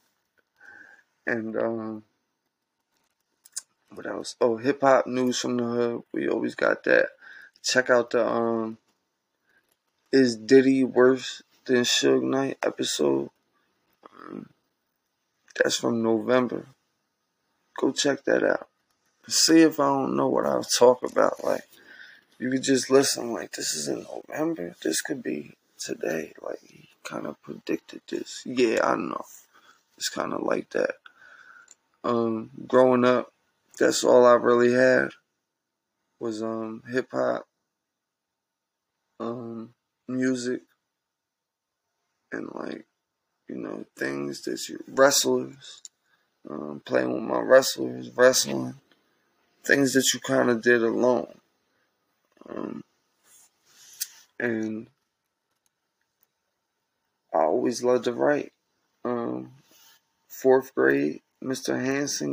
And what else? Oh, hip hop news from the hood. We always got that. Check out the Is Diddy Worse Than Suge Knight episode. That's from November. Go check that out. See if I don't know what I'll talk about. Like, you could just listen. Like, this is in November. This could be today. Like, he kind of predicted this. Yeah, I know. It's kind of like that. Growing up, that's all I really had was hip hop, music, and like, you know, things that you wrestlers, playing with my wrestlers, wrestling, things that you kind of did alone. And I always loved to write. 4th grade, Mr. Hanson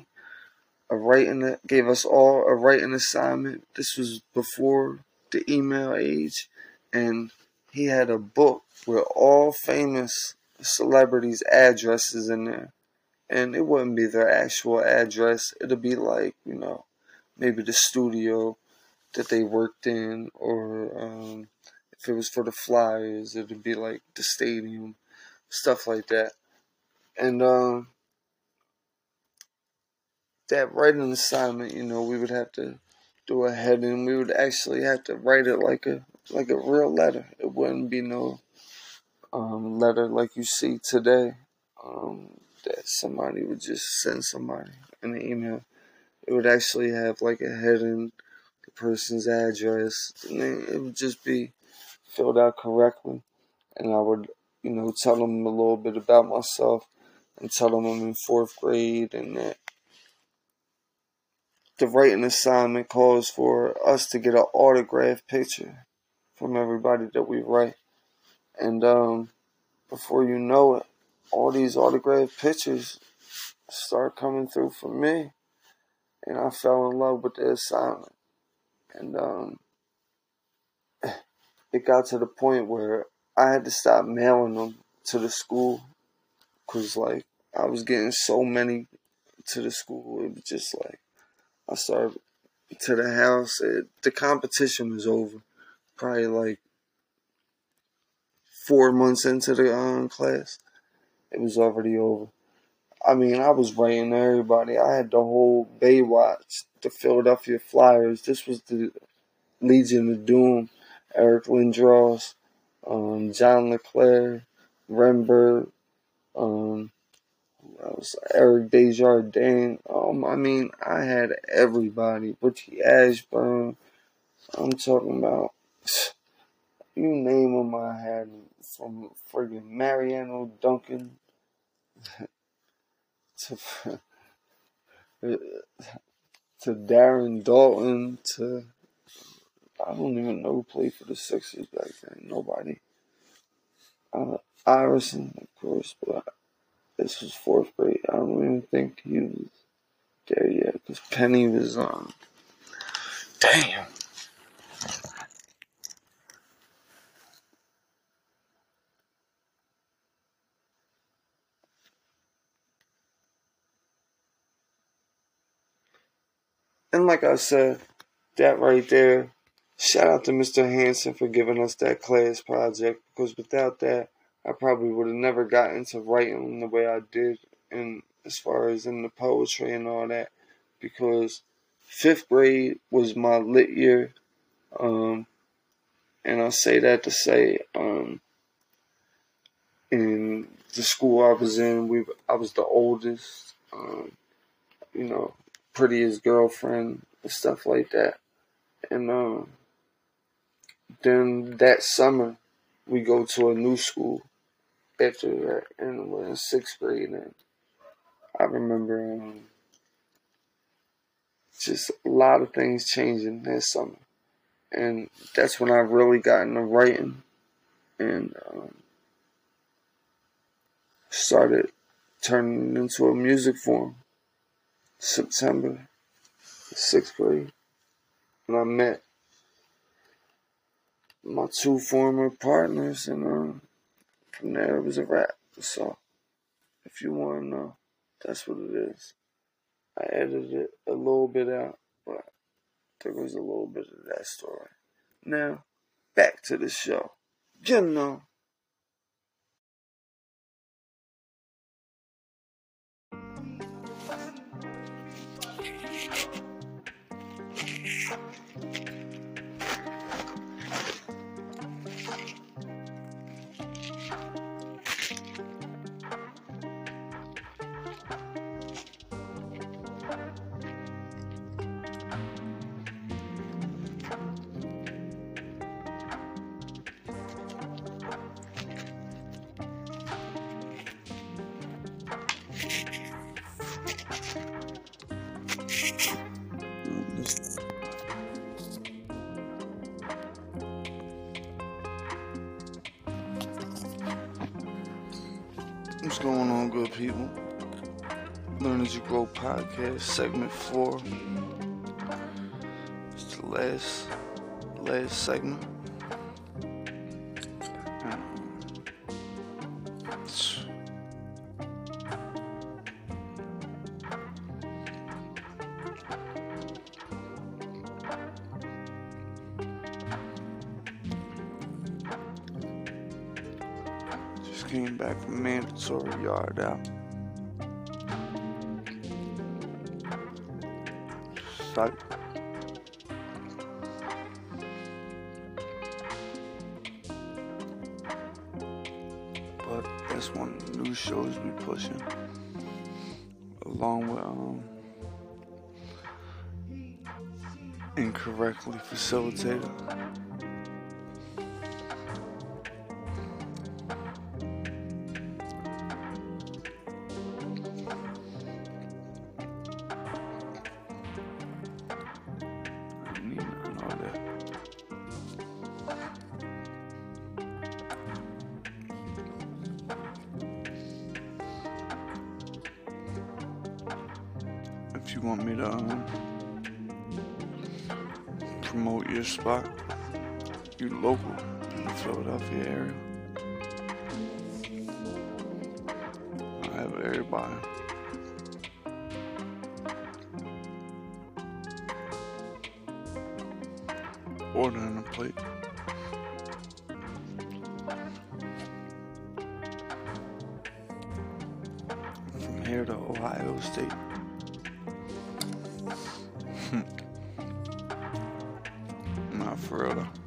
gave us all a writing assignment. This was before the email age, and he had a book with all famous celebrities' addresses in there. And it wouldn't be their actual address. It'd be like, you know, maybe the studio that they worked in, or if it was for the Flyers, it'd be like the stadium, stuff like that. And that writing assignment, you know, we would have to do a heading. We would actually have to write it like a real letter. It wouldn't be no letter like you see today, that somebody would just send somebody an email. It would actually have like a heading, the person's address, and then it would just be filled out correctly. And I would, you know, tell them a little bit about myself and tell them I'm in 4th grade, and that the writing assignment calls for us to get an autographed picture from everybody that we write. And before you know it, all these autographed pictures start coming through for me. And I fell in love with the assignment. And it got to the point where I had to stop mailing them to the school, because like I was getting so many to the school. It was just like I started to the house. The competition was over. Probably like 4 months into the class, it was already over. I mean, I was writing to everybody. I had the whole Baywatch, the Philadelphia Flyers. This was the Legion of Doom. Eric Lindros, John LeClaire, Renberg, Eric Desjardins. I mean, I had everybody. Richie Ashburn, I'm talking about, you name them, I had them. From friggin' Mariano Duncan to to Darren Dalton to, I don't even know who played for the Sixers back then. Nobody. Iverson, of course, but this was fourth grade. I don't even think he was there yet because Penny was on. Damn. And like I said, that right there, shout out to Mr. Hanson for giving us that class project, because without that, I probably would have never got into writing the way I did, and as far as in the poetry and all that, because 5th grade was my lit year, and I say that to say, in the school I was in, I was the oldest, prettiest girlfriend and stuff like that. And then that summer, we go to a new school after that, and we're in 6th grade. And I remember just a lot of things changing that summer. And that's when I really got into writing and started turning it into a music form. September, 6th grade, and I met my 2 former partners, and from there it was a wrap. So, if you want to know, that's what it is. I edited it a little bit out, but there was a little bit of that story. Now, back to the show. You know. What's going on, good people? Learn as you grow podcast, segment 4. It's the last segment. Just came back from mandatory yard out. Psych. But that's one of the new shows we pushing, along with Incorrectly Facilitated. If you want me to promote your spot, you local in the Philadelphia area, I have everybody. Ordering a plate. From here to Ohio State. Not for real though.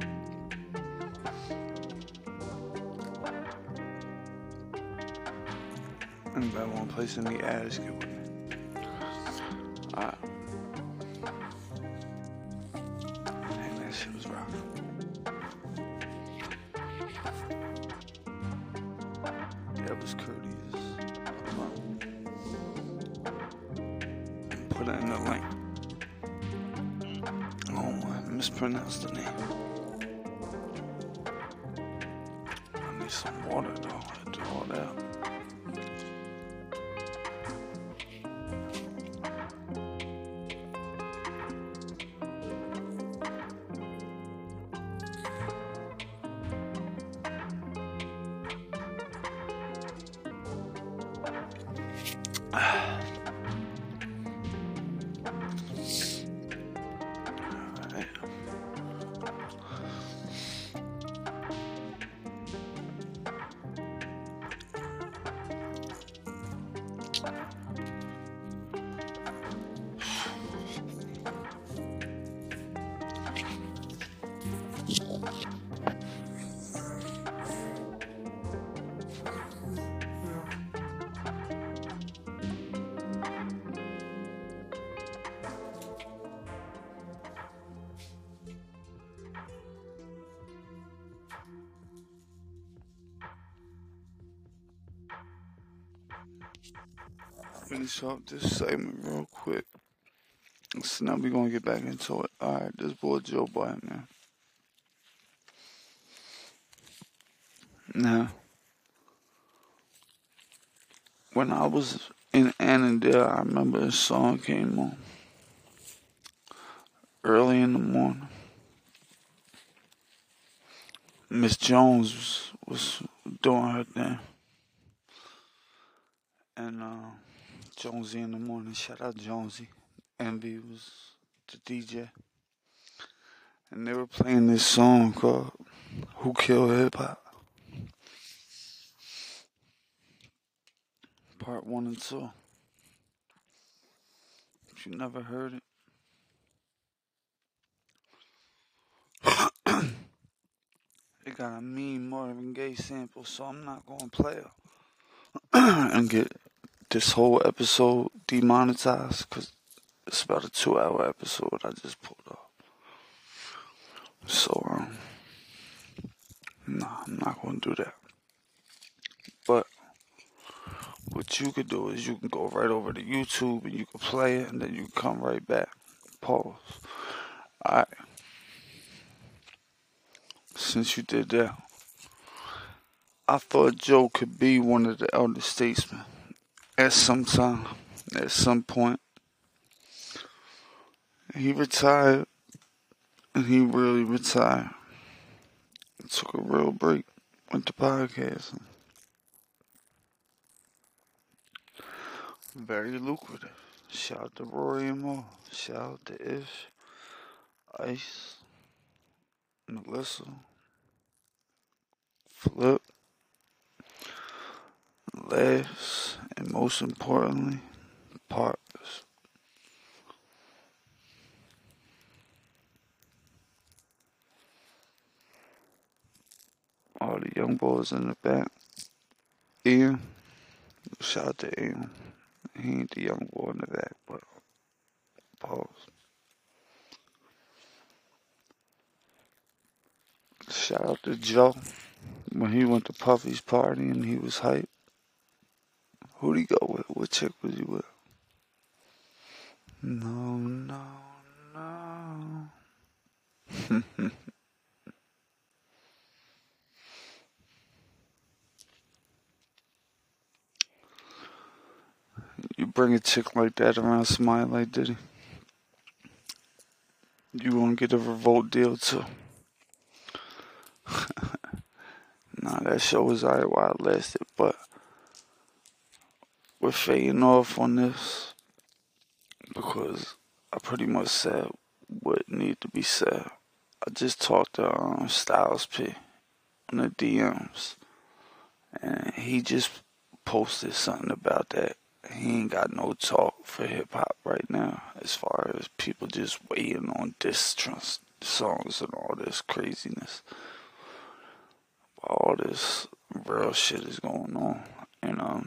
Anybody want to place any ads, get with me. Alright. Hey That shit was rough. That was courteous. Put it in the link. Oh, I mispronounced the name. I need some water though. I do all that. Finish up this segment real quick. So now we're gonna get back into it. Alright, this boy Joe Biden, man. Now, when I was in Annandale, I remember a song came on early in the morning. Miss Jones was doing her thing. And Jonesy in the morning, shout out Jonesy. Envy was the DJ. And they were playing this song called Who Killed Hip Hop? Part 1 and 2. If you never heard it, it got a mean Marvin Gaye sample, so I'm not gonna play it and get this whole episode demonetized, because it's about a 2-hour episode I just pulled off. So, nah, I'm not gonna do that. But what you could do is you can go right over to YouTube and you can play it, and then you can come right back. Pause. Alright. Since you did that, I thought Joe could be one of the elder statesmen at some time, at some point. He retired, and he really retired. Took a real break with the podcasting. Very lucrative. Shout out to Rory and Mo. Shout out to Ish, Ice, Melissa, Flip, Les, and most importantly, Parks. All the young boys in the back. Ian, shout out to Ian. He ain't the young boy in the back, but pause. Shout out to Joe. When he went to Puffy's party and he was hyped. Who'd he go with? What chick was he with? No, no, no. You bring a chick like that around somebody like Diddy, you gonna get a revolt deal too. Nah, that show was alright while it lasted, but we're fading off on this because I pretty much said what needed to be said. I just talked to Styles P on the DMs, and he just posted something about that. He ain't got no talk for hip hop right now, as far as people just waiting on diss songs and all this craziness. All this real shit is going on, and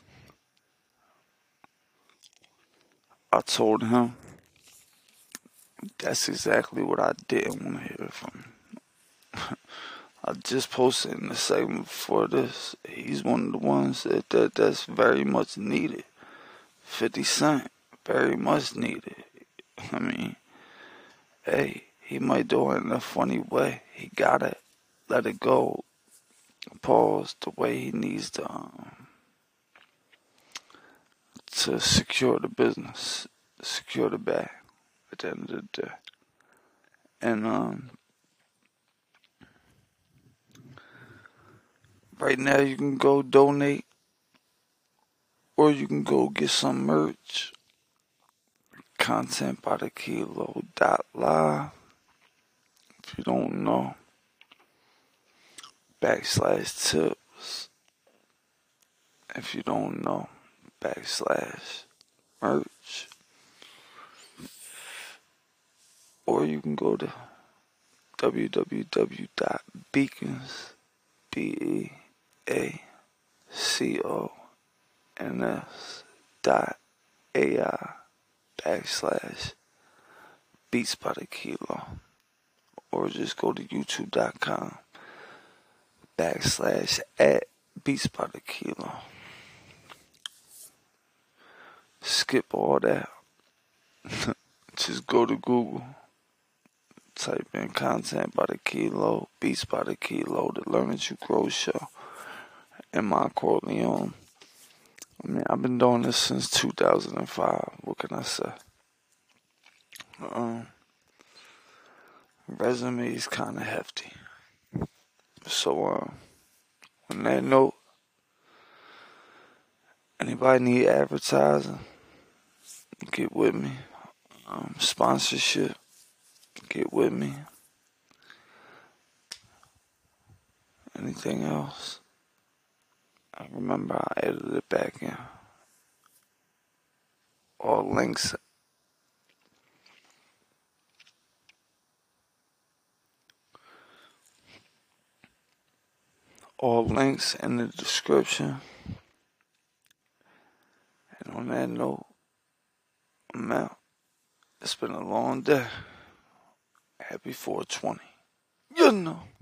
I told him That's exactly what I didn't want to hear from him. I just posted in the segment before this. He's one of the ones that's very much needed. 50 Cent, very much needed. I mean, hey, he might do it in a funny way. He gotta let it go. Pause the way he needs to secure the business, secure the bag at the end of the day. And right now you can go donate or you can go get some merch. Content by the kilo.live. If you don't know, /tips. If you don't know, /merch. Or you can go to www.beacons, BEACONS.AI /Beats by the Kilo. Or just go to youtube.com /@Beats by the Kilo. Skip all that. Just go to Google. Type in content by the kilo, beats by the kilo, the Learn As You Grow show, and my Corleone. I mean, I've been doing this since 2005. What can I say? Resume is kind of hefty. So, on that note, anybody need advertising? Get with me. Sponsorship? Get with me. Anything else? I remember I edited it back in. All links in the description. And on that note, I'm out. It's been a long day. Happy 420. You know.